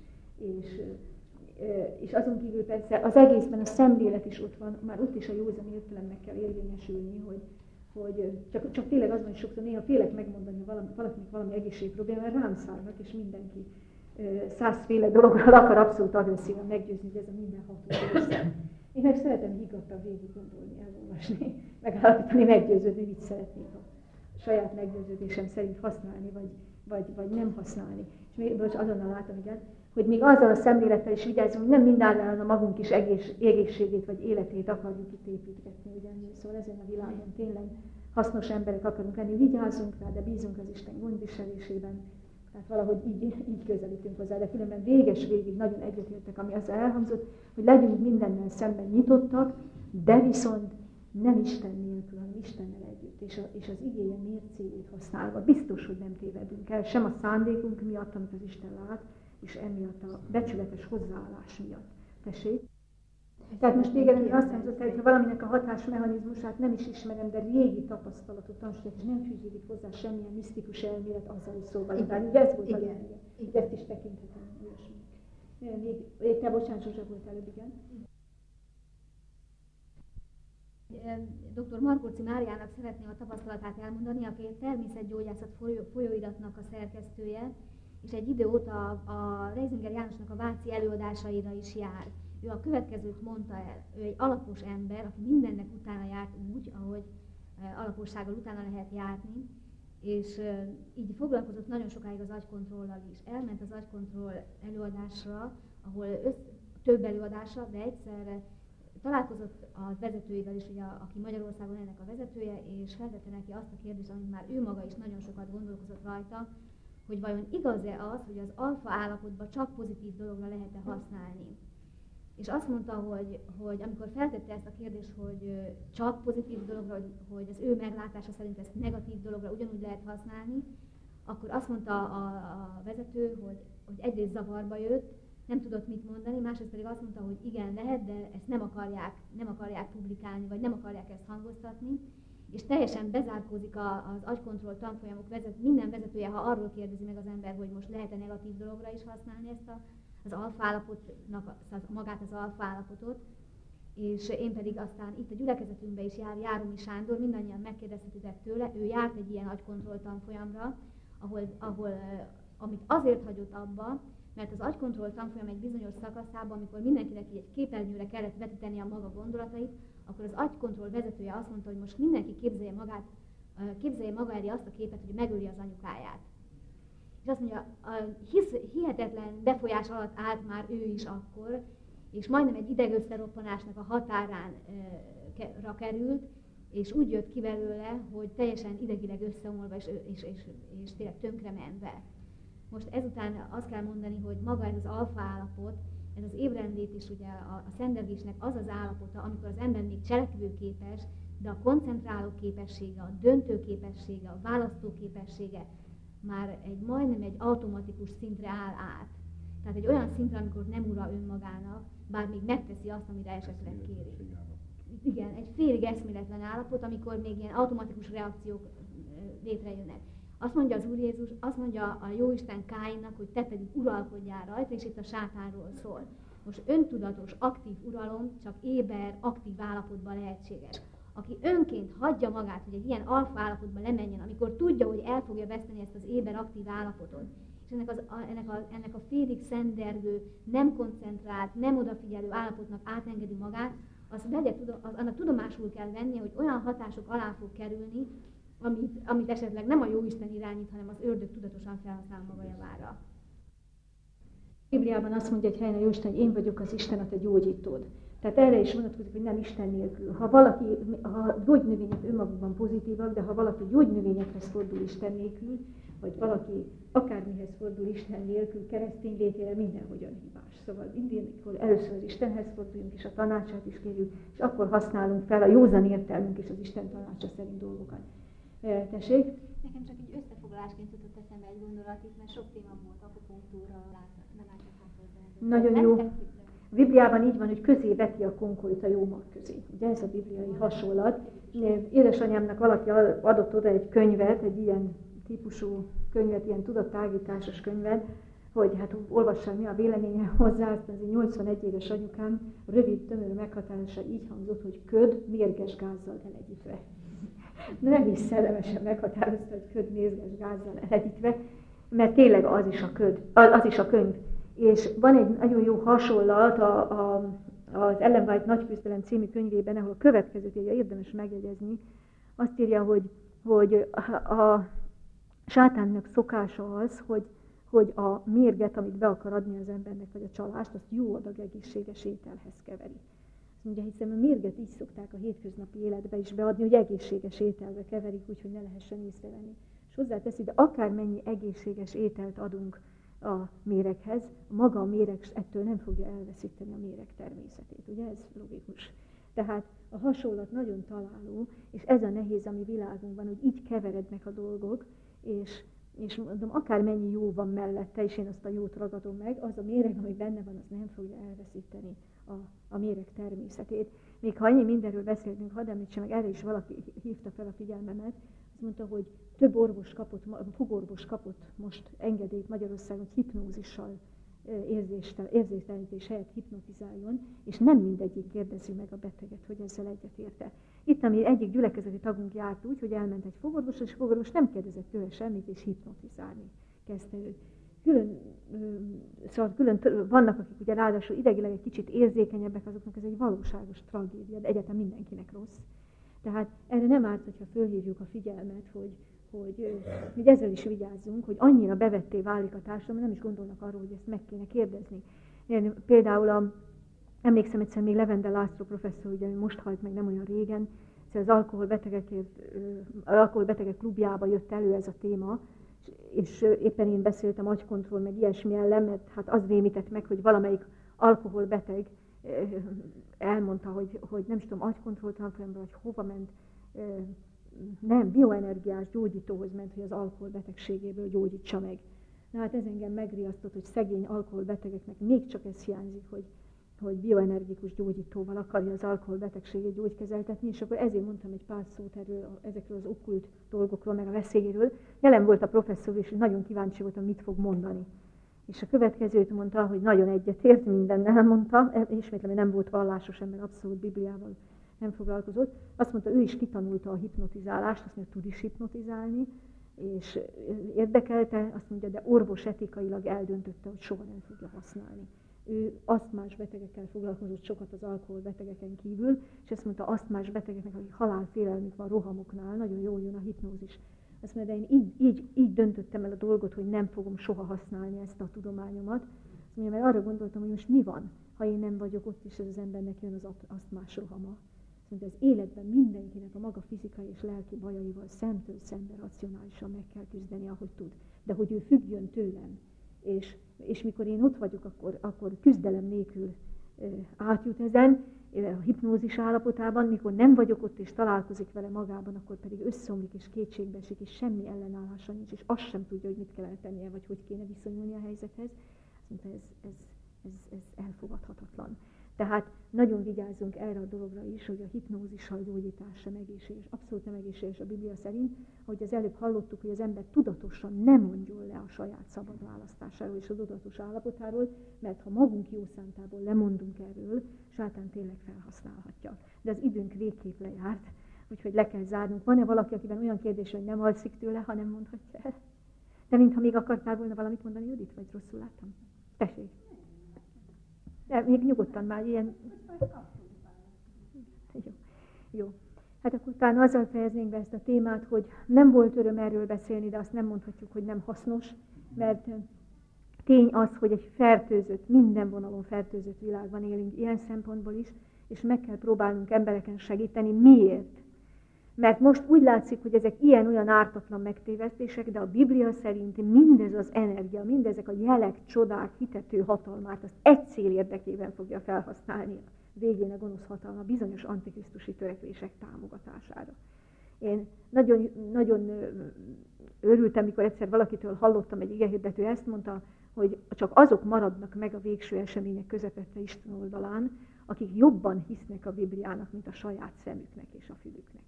és azon kívül persze az egészben a szemlélet is ott van, már ott is a józan értelemnek kell érvényesülni, hogy csak tényleg az van, hogy sokszor néha félek megmondani, hogy valakinek valami egészségprobléma, mert rám szállnak, és mindenki 100-féle dologról akar abszolút agresszívan meggyőzni, hogy ez a mindenható része. Én meg szeretem higgadtan végig gondolni, elolvasni, megállapítani, meggyőződni, mit szeretnék a saját meggyőződésem szerint használni, vagy nem használni. És még azonnal látom, igen, hogy még azzal a szemlélettel is vigyázzunk, hogy nem mindannyian a magunk is egészségét vagy életét akarjuk itt építgetni, ugyanis szóval ezen a világon tényleg hasznos emberek akarunk lenni, vigyázzunk rá, de bízunk az Isten gondviselésében. Tehát valahogy így közelítünk hozzá, de különben végig nagyon egyetértek, ami az elhangzott, hogy legyünk mindennel szemben nyitottak, de viszont nem Isten nélkül, hanem Istennel együtt, és az igéje mércéjét használva. Biztos, hogy nem tévedünk el, sem a szándékunk miatt, amit az Isten lát, és emiatt a becsületes hozzáállás miatt. Tessék? Tehát most téged azt hangzott, hogy ha valaminek a hatásmechanizmusát nem is ismerem, de régi tapasztalatot tanulság, és nem fűződik hozzá semmilyen misztikus elmélet, azzal is szóval. Ugye ez volt a lényeg. Ezt is tekinthetem olyasmi. Még te, bocsánat, Zsuzsa volt előbb, igen. Dr. Markóczy Máriának szeretném a tapasztalatát elmondani, aki egy természetgyógyászat folyóiratnak a szerkesztője, és egy idő óta a Reisinger Jánosnak a váci előadásaira is jár. Ő a következőt mondta el, ő egy alapos ember, aki mindennek utána járt úgy, ahogy alapossággal utána lehet járni, és így foglalkozott nagyon sokáig az agykontrollal is. Elment az agykontroll előadásra, ahol több előadásra, de egyszerre találkozott a vezetőivel is, ugye, aki Magyarországon ennek a vezetője, és feltette neki azt a kérdést, amit már ő maga is nagyon sokat gondolkozott rajta, hogy vajon igaz-e az, hogy az alfa állapotban csak pozitív dologra lehet-e használni. És azt mondta, hogy amikor feltette ezt a kérdést, hogy csak pozitív dologra, hogy az ő meglátása szerint ezt negatív dologra ugyanúgy lehet használni, akkor azt mondta a vezető, hogy egyrészt zavarba jött, nem tudott mit mondani, másrészt pedig azt mondta, hogy igen, lehet, de ezt nem akarják publikálni, vagy nem akarják ezt hangoztatni, és teljesen bezárkózik az agykontroll tanfolyamok minden vezetője, ha arról kérdezi meg az ember, hogy most lehet-e negatív dologra is használni ezt az alfa-állapotnak, magát az alfa-állapotot, és én pedig aztán itt a gyülekezetünkben is jár Járomi Sándor, mindannyian megkérdezhetitek tőle, ő járt egy ilyen agykontroll tanfolyamra, amit azért hagyott abba, mert az agykontroll tanfolyam egy bizonyos szakaszában, amikor mindenkinek egy képernyőre kellett vetíteni a maga gondolatait, akkor az agykontroll vezetője azt mondta, hogy most mindenki képzelje maga elé azt a képet, hogy megöli az anyukáját. És azt mondja, hihetetlen befolyás alatt állt már ő is akkor, és majdnem egy idegösszeroppanásnak a határánra került, és úgy jött ki belőle, hogy teljesen idegileg összeomolva és tényleg tönkre menve. Most ezután azt kell mondani, hogy maga ez az alfa állapot, ez az ébrendlét is ugye a szenvedésnek az az állapota, amikor az ember még cselekvőképes, de a koncentráló képessége, a döntő képessége, a választó képessége már majdnem egy automatikus szintre áll át. Tehát egy olyan szintre, amikor nem ura önmagának, bár még megteszi azt, amire esetleg kéri. Igen, egy félig eszméletlen állapot, amikor még ilyen automatikus reakciók létrejönnek. Azt mondja az Úr Jézus, azt mondja a Jóisten Káinnak, hogy te pedig uralkodjál rajta, és itt a sátánról szól. Most öntudatos, aktív uralom csak éber, aktív állapotban lehetséges. Aki önként hagyja magát, hogy egy ilyen alfa állapotba lemenjen, amikor tudja, hogy el fogja veszteni ezt az éber, aktív állapotot, és ennek a félig szendergő, nem koncentrált, nem odafigyelő állapotnak átengedi magát, annak tudomásul kell vennie, hogy olyan hatások alá fog kerülni, amit esetleg nem a Jóisten irányít, hanem az ördög tudatosan felhasznál maga javára. A Bibliában azt mondja egy helyen a Jóisten, hogy én vagyok az Isten, a te gyógyítód. Tehát erre is vonatkozik, hogy nem Isten nélkül. Ha gyógynövények önmagukban pozitívak, de ha valaki gyógynövényekhez fordul Isten nélkül, vagy valaki akármihez fordul Isten nélkül, keresztény létére mindenhogyan hibás. Szóval mindenkor először az Istenhez forduljunk, és a tanácsát is kérjük, és akkor használunk fel a józan értelmünk és az Isten tanácsa szerint dolgokat. Tessék? Nekem csak egy összefoglalásként jutott eszembe egy gondolat itt, mert sok téma volt, akupunktúra, nem látják. Nagyon jó. A Bibliában így van, hogy közé veti a konkolyt a jó mag közé. Ugye ez a bibliai hasonlat. Édesanyámnak valaki adott oda egy könyvet, egy ilyen típusú könyvet, ilyen tudattágításos könyvet, hogy hát olvassam, mi a véleménye hozzá, aztán az 81 éves anyukám rövid, tömör meghatározása így hangzott, hogy köd mérges gázzal elegyítve. Nem is szellemesen meghatározta, hogy köd mérges gázzal elegyítve, mert tényleg az is a könyv. És van egy nagyon jó hasonlat az Ellen White Nagyküzdelem című könyvében, ahol a következőt írja, érdemes megjegyezni. Azt írja, hogy a sátánnak szokása az, hogy a mérget, amit be akar adni az embernek, vagy a csalást, azt jó adag egészséges ételhez keveri. Ugye, hiszen a mérget így szokták a hétköznapi életbe is beadni, hogy egészséges ételbe keverik, úgyhogy ne lehessen észrevenni. És hozzáteszi, de akármennyi egészséges ételt adunk a méreghez, maga a méreg ettől nem fogja elveszíteni a méreg természetét. Ugye ez logikus. Tehát a hasonlat nagyon találó, és ez a nehéz a mi világunkban, hogy így keverednek a dolgok, és és mondom, akármennyi jó van mellette, és én azt a jót ragadom meg, az a méreg, ami benne van, az nem fogja elveszíteni a méreg természetét. Még ha annyi mindenről beszéltünk, hadd említsem meg, erre is valaki hívta fel a figyelmemet, azt mondta, hogy több fogorvos kapott most engedélyt Magyarországon, hogy hipnózissal érzéstelenítés helyett hipnotizáljon, és nem mindegyik kérdezi meg a beteget, hogy ezzel egyetérte. Itt, ami egyik gyülekezeti tagunk járt úgy, hogy elment egy fogorvosra, és a fogorvos nem kérdezett tőle semmit, és hipnotizálni kezdte őt. Külön vannak, akik ugye ráadásul idegileg egy kicsit érzékenyebbek, azoknak ez egy valóságos tragédia, de egyáltalán mindenkinek rossz. Tehát erre nem árt, hogyha fölhívjuk a figyelmet, hogy ezzel is vigyázzunk, hogy annyira bevetté válik a társadalom, nem is gondolnak arról, hogy ezt meg kéne kérdezni. Például emlékszem egyszer még Levende László professzor, ugye most halt meg nem olyan régen, az alkoholbetegek klubjába jött elő ez a téma, és éppen én beszéltem agykontroll, meg ilyesmi ellen, mert hát az rémített meg, hogy valamelyik alkoholbeteg elmondta, hogy nem is tudom, agykontroll tanfolyamra, vagy hova ment, nem, bioenergiás gyógyítóhoz ment, hogy az alkoholbetegségéből gyógyítsa meg. Na hát ez engem megriasztott, hogy szegény alkoholbetegeknek még csak ez hiányzik, hogy bioenergikus gyógyítóval akarja az alkoholbetegségét gyógykezeltetni, és akkor ezért mondtam egy pár szót ezekről az okkult dolgokról, meg a veszélyéről. Jelen volt a professzor, és nagyon kíváncsi voltam, mit fog mondani. És a következőt mondta, hogy nagyon egyetért, mindennel mondta, ismétlem, hogy nem volt vallásos ember, abszolút Bibliával nem foglalkozott. Azt mondta, ő is kitanulta a hipnotizálást, azt mondja, tud is hipnotizálni, és érdekelte, azt mondja, de orvos etikailag eldöntötte, hogy soha nem fogja használni. Ő asztmás betegekkel foglalkozott sokat az alkoholbetegeken kívül, és ezt mondta, asztmás betegeknek, akik halálfélelmük van rohamoknál, nagyon jól jön a hipnózis. Azt mondja, de én így döntöttem el a dolgot, hogy nem fogom soha használni ezt a tudományomat. Azt mondja, mert arra gondoltam, hogy most mi van, ha én nem vagyok ott, és ez az embernek jön az asztmás rohama. Azt mondja, az életben mindenkinek a maga fizikai és lelki bajaival szemtől szembe racionálisan meg kell küzdeni, ahogy tud. De hogy ő függjön tőlem, és mikor én ott vagyok, akkor küzdelem nélkül átjut ezen, a hipnózis állapotában, mikor nem vagyok ott és találkozik vele magában, akkor pedig összeomlik és kétségbe esik, és semmi ellenállása nincs, és azt sem tudja, hogy mit kellene tennie, vagy hogy kéne viszonyulni a helyzethez. Azt mondta, ez elfogadhatatlan. Tehát nagyon vigyázzunk erre a dologra is, hogy a hipnózissal gyógyítás sem egészséges, abszolút nem egészséges a Biblia szerint, ahogy az előbb hallottuk, hogy az ember tudatosan nem mondjon le a saját szabad választásáról és a tudatos állapotáról, mert ha magunk jó szántából lemondunk erről, sátán tényleg felhasználhatja. De az időnk végképp lejárt, úgyhogy le kell zárnunk. Van-e valaki, akiben olyan kérdés, hogy nem alszik tőle, ha nem mondhatja el? De mintha még akartál volna valamit mondani, Judit, vagy rosszul láttam? Tessék. De még nyugodtan már ilyen... Jó. Hát akkor talán azzal fejeznénk be ezt a témát, hogy nem volt öröm erről beszélni, de azt nem mondhatjuk, hogy nem hasznos, mert tény az, hogy egy fertőzött, minden vonalon fertőzött világban élünk ilyen szempontból is, és meg kell próbálnunk embereken segíteni. Miért? Mert most úgy látszik, hogy ezek ilyen-olyan ártatlan megtévesztések, de a Biblia szerint mindez az energia, mindezek a jelek, csodák, hitető hatalmát, azt egy cél érdekében fogja felhasználni a végén a gonosz hatalma bizonyos antikrisztusi törekvések támogatására. Én nagyon örültem, mikor egyszer valakitől hallottam, egy igehirdető ezt mondta, hogy csak azok maradnak meg a végső események közepette Isten oldalán, akik jobban hisznek a Bibliának, mint a saját szemüknek és a fülüknek.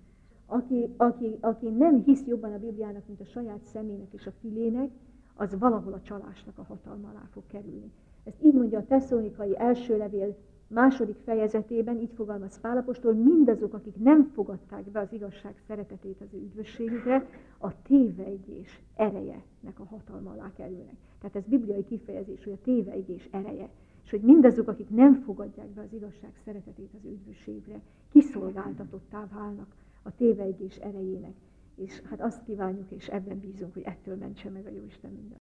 Aki nem hisz jobban a Bibliának, mint a saját szemének és a fülének, az valahol a csalásnak a hatalma alá fog kerülni. Ezt így mondja a Tesszalonikai első levél 2. fejezetében, így fogalmaz Pál apostol, mindazok, akik nem fogadták be az igazság szeretetét az ő üdvösségükre, a tévejgés erejenek a hatalma alá kerülnek. Tehát ez bibliai kifejezés, hogy a tévejgés ereje. És hogy mindazok, akik nem fogadják be az igazság szeretetét az ő üdvösségükre, kiszolgáltatottá válnak a tévejgés erejének. És hát azt kívánjuk, és ebben bízunk, hogy ettől mentse meg a Jóisten minden